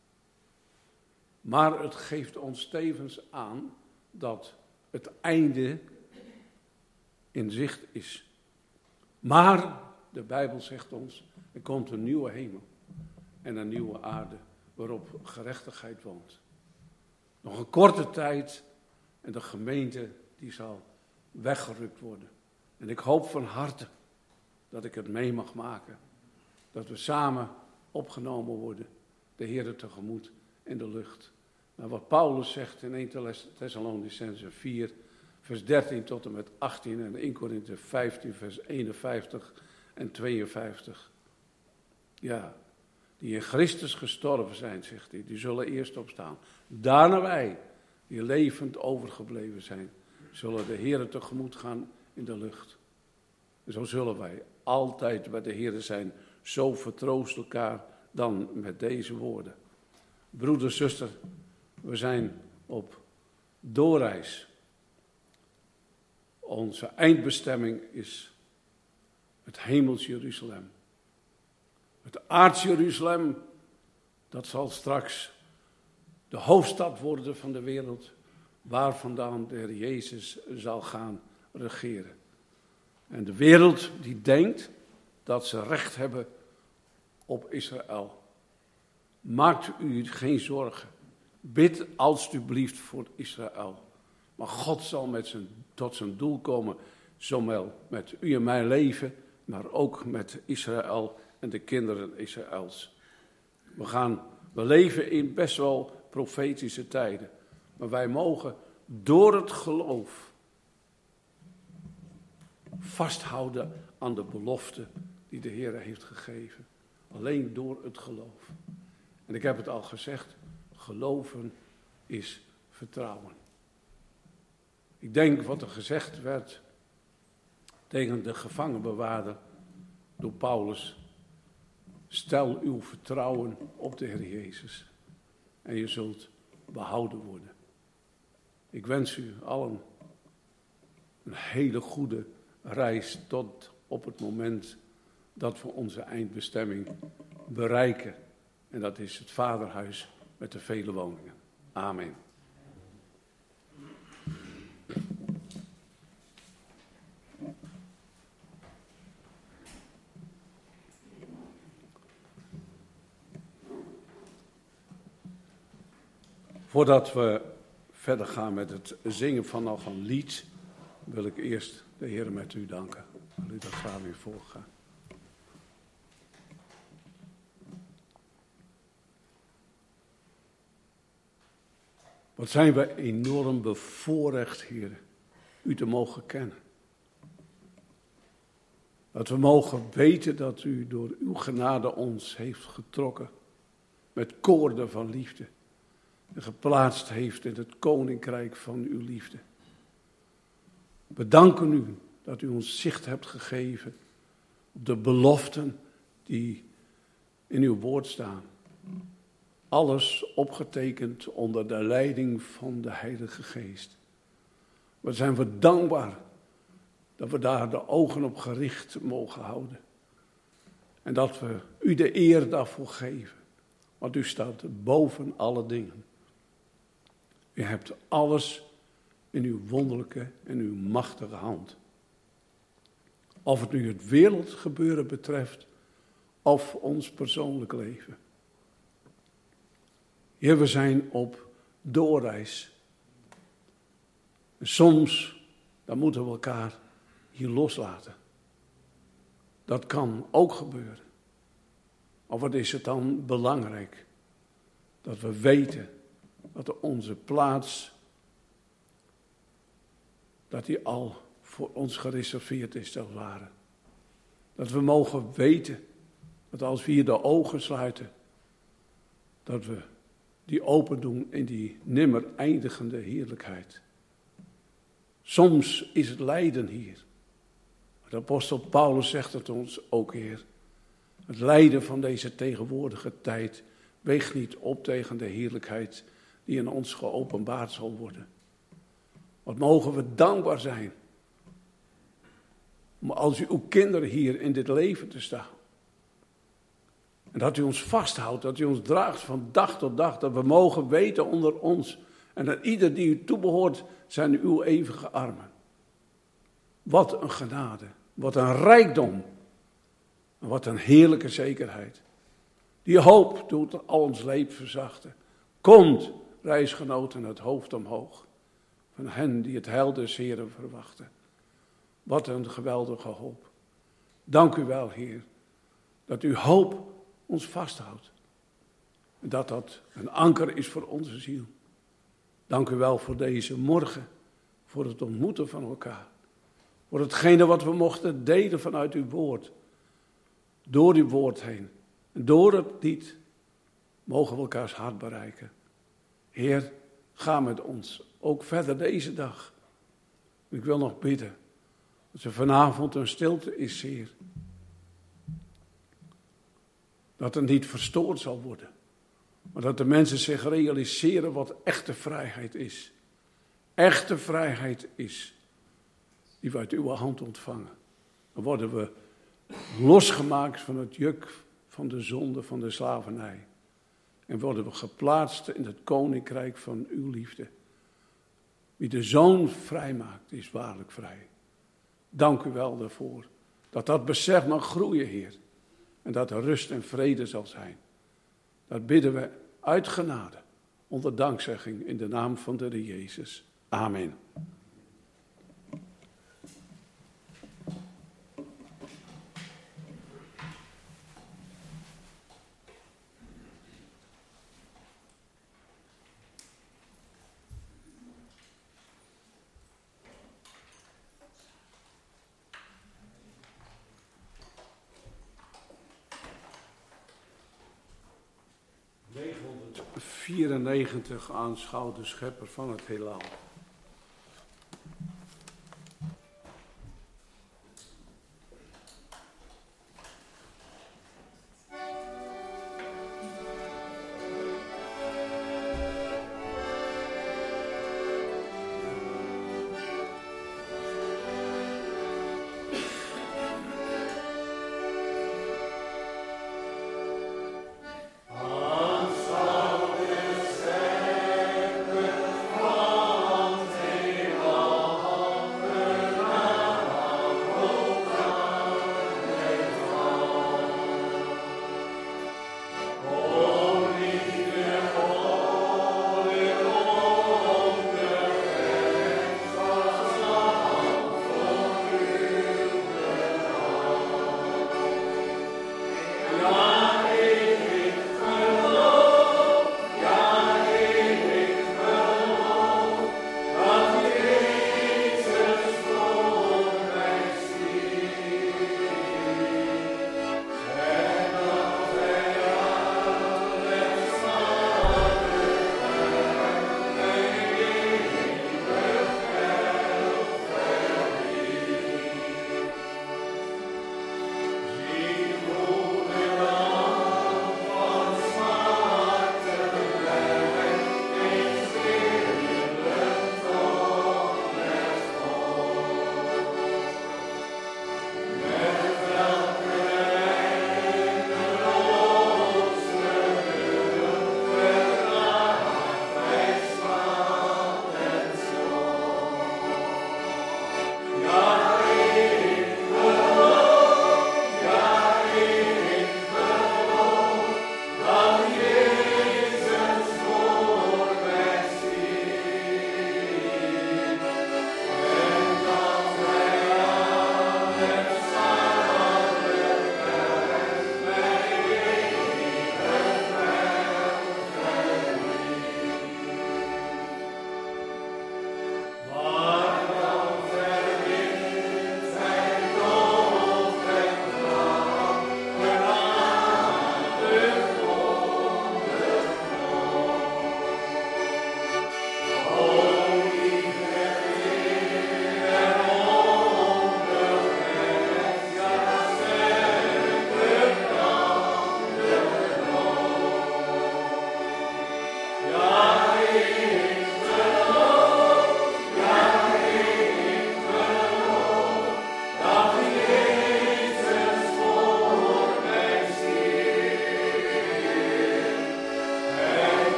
Maar het geeft ons tevens aan dat het einde in zicht is. Maar de Bijbel zegt ons, er komt een nieuwe hemel en een nieuwe aarde waarop gerechtigheid woont. Nog een korte tijd en de gemeente die zal weggerukt worden. En ik hoop van harte dat ik het mee mag maken. Dat we samen opgenomen worden, de Heere tegemoet in de lucht. Maar wat Paulus zegt in 1 Thessalonicenzen 4, vers 13 tot en met 18 en 1 Korinthe 15, vers 51 en 52. Ja, die in Christus gestorven zijn, zegt hij, die zullen eerst opstaan. Daarna wij, die levend overgebleven zijn, zullen de Heere tegemoet gaan in de lucht. En zo zullen wij altijd bij de Heere zijn, zo vertroost elkaar dan met deze woorden. Broeder, zuster, we zijn op doorreis. Onze eindbestemming is het hemels Jeruzalem. Het aards Jeruzalem, dat zal straks de hoofdstad worden van de wereld, waar vandaan de Heer Jezus zal gaan regeren. En de wereld die denkt dat ze recht hebben op Israël. Maakt u geen zorgen. Bid alstublieft voor Israël. Maar God zal tot zijn doel komen, zowel met u en mijn leven, maar ook met Israël en de kinderen Israëls. We leven in best wel profetische tijden. Maar wij mogen door het geloof vasthouden aan de belofte die de Heer heeft gegeven. Alleen door het geloof. En ik heb het al gezegd, geloven is vertrouwen. Ik denk wat er gezegd werd tegen de gevangenbewaarder door Paulus. Stel uw vertrouwen op de Heer Jezus en je zult behouden worden. Ik wens u allen een hele goede reis tot op het moment dat we onze eindbestemming bereiken. En dat is het Vaderhuis met de vele woningen. Amen. Voordat we verder gaan met het zingen van nog een lied, wil ik eerst de Heer met u danken. Wil u dat graag weer voorgaan. Wat zijn we enorm bevoorrecht, Heer, u te mogen kennen. Dat we mogen weten dat u door uw genade ons heeft getrokken met koorden van liefde. En geplaatst heeft in het koninkrijk van uw liefde. We danken u dat u ons zicht hebt gegeven op de beloften die in uw woord staan. Alles opgetekend onder de leiding van de Heilige Geest. We zijn we dankbaar dat we daar de ogen op gericht mogen houden. En dat we u de eer daarvoor geven. Want u staat boven alle dingen. U hebt alles in uw wonderlijke en uw machtige hand. Of het nu het wereldgebeuren betreft, of ons persoonlijk leven. Heer, we zijn op doorreis. En soms, dan moeten we elkaar hier loslaten. Dat kan ook gebeuren. Maar wat is het dan belangrijk? Dat we weten dat onze plaats, dat die al voor ons gereserveerd is, als het ware. Dat we mogen weten, dat als we hier de ogen sluiten, dat we die open doen in die nimmer eindigende heerlijkheid. Soms is het lijden hier. Maar de apostel Paulus zegt het ons ook, Heer. Het lijden van deze tegenwoordige tijd weegt niet op tegen de heerlijkheid die in ons geopenbaard zal worden. Wat mogen we dankbaar zijn om als uw kinderen hier in dit leven te staan. En dat u ons vasthoudt, dat u ons draagt van dag tot dag, dat we mogen weten onder ons. En dat ieder die u toebehoort zijn uw eeuwige armen. Wat een genade, wat een rijkdom, en wat een heerlijke zekerheid. Die hoop doet al ons leed verzachten. Komt, reisgenoten, het hoofd omhoog, van hen die het heil des Heren verwachten. Wat een geweldige hoop. Dank u wel, Heer, dat uw hoop ons vasthoudt. En dat dat een anker is voor onze ziel. Dank u wel voor deze morgen, voor het ontmoeten van elkaar. Voor hetgene wat we mochten delen vanuit uw woord. Door uw woord heen. En door het lied mogen we elkaars hart bereiken. Heer, ga met ons, ook verder deze dag. Ik wil nog bidden, dat er vanavond een stilte is, Heer. Dat het niet verstoord zal worden. Maar dat de mensen zich realiseren wat echte vrijheid is. Echte vrijheid is. Die we uit uw hand ontvangen. Dan worden we losgemaakt van het juk van de zonde, van de slavernij. En worden we geplaatst in het koninkrijk van uw liefde. Wie de Zoon vrijmaakt, is waarlijk vrij. Dank u wel daarvoor. Dat dat besef mag groeien, Heer. En dat er rust en vrede zal zijn. Dat bidden we uit genade. Onder dankzegging in de naam van de Heer Jezus. Amen. Aanschouw de schepper van het heelal. Aanschouw de schepper van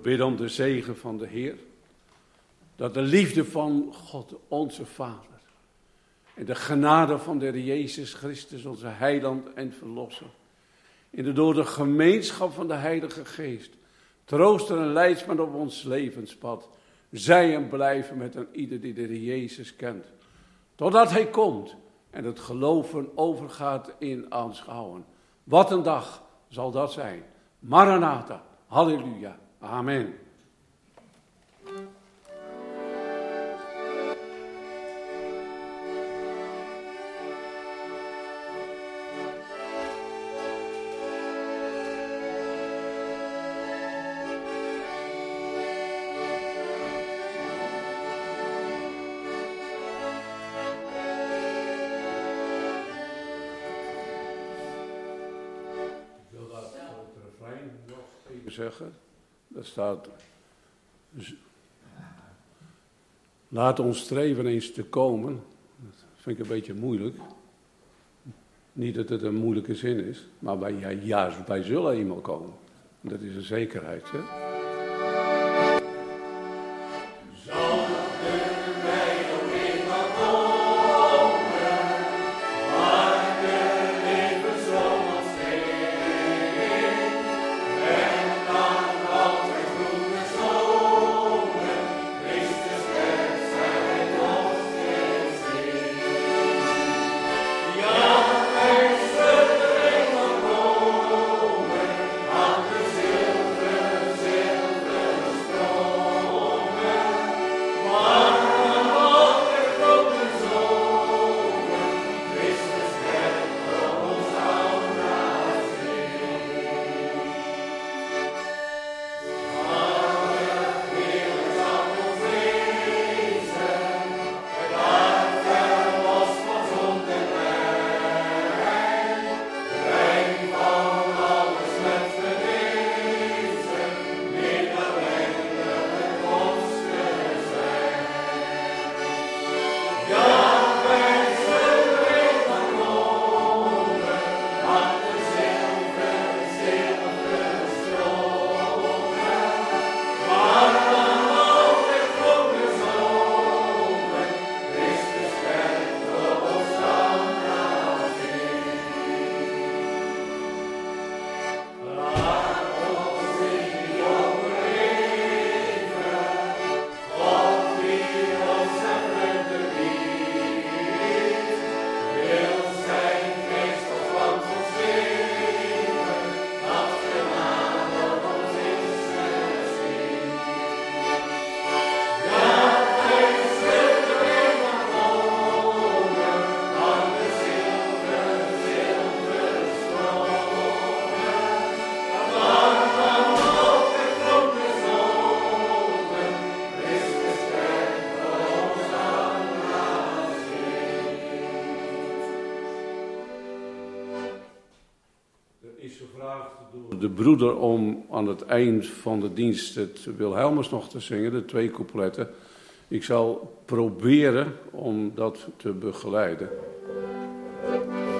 bidden om de zegen van de Heer. Dat de liefde van God, onze Vader. En de genade van de Heer Jezus Christus, onze heiland en verlosser. En door de gemeenschap van de Heilige Geest. Trooster en leidsman op ons levenspad. Zij en blijven met een ieder die de Heer Jezus kent. Totdat Hij komt en het geloven overgaat in aanschouwen. Wat een dag zal dat zijn. Maranatha, halleluja, amen. Zeggen. Dat staat, laat ons streven eens te komen. Dat vind ik een beetje moeilijk. Niet dat het een moeilijke zin is, maar wij zullen eenmaal komen. Dat is een zekerheid. Hè? De broeder om aan het eind van de dienst het Wilhelmus nog te zingen, de 2 coupletten. Ik zal proberen om dat te begeleiden.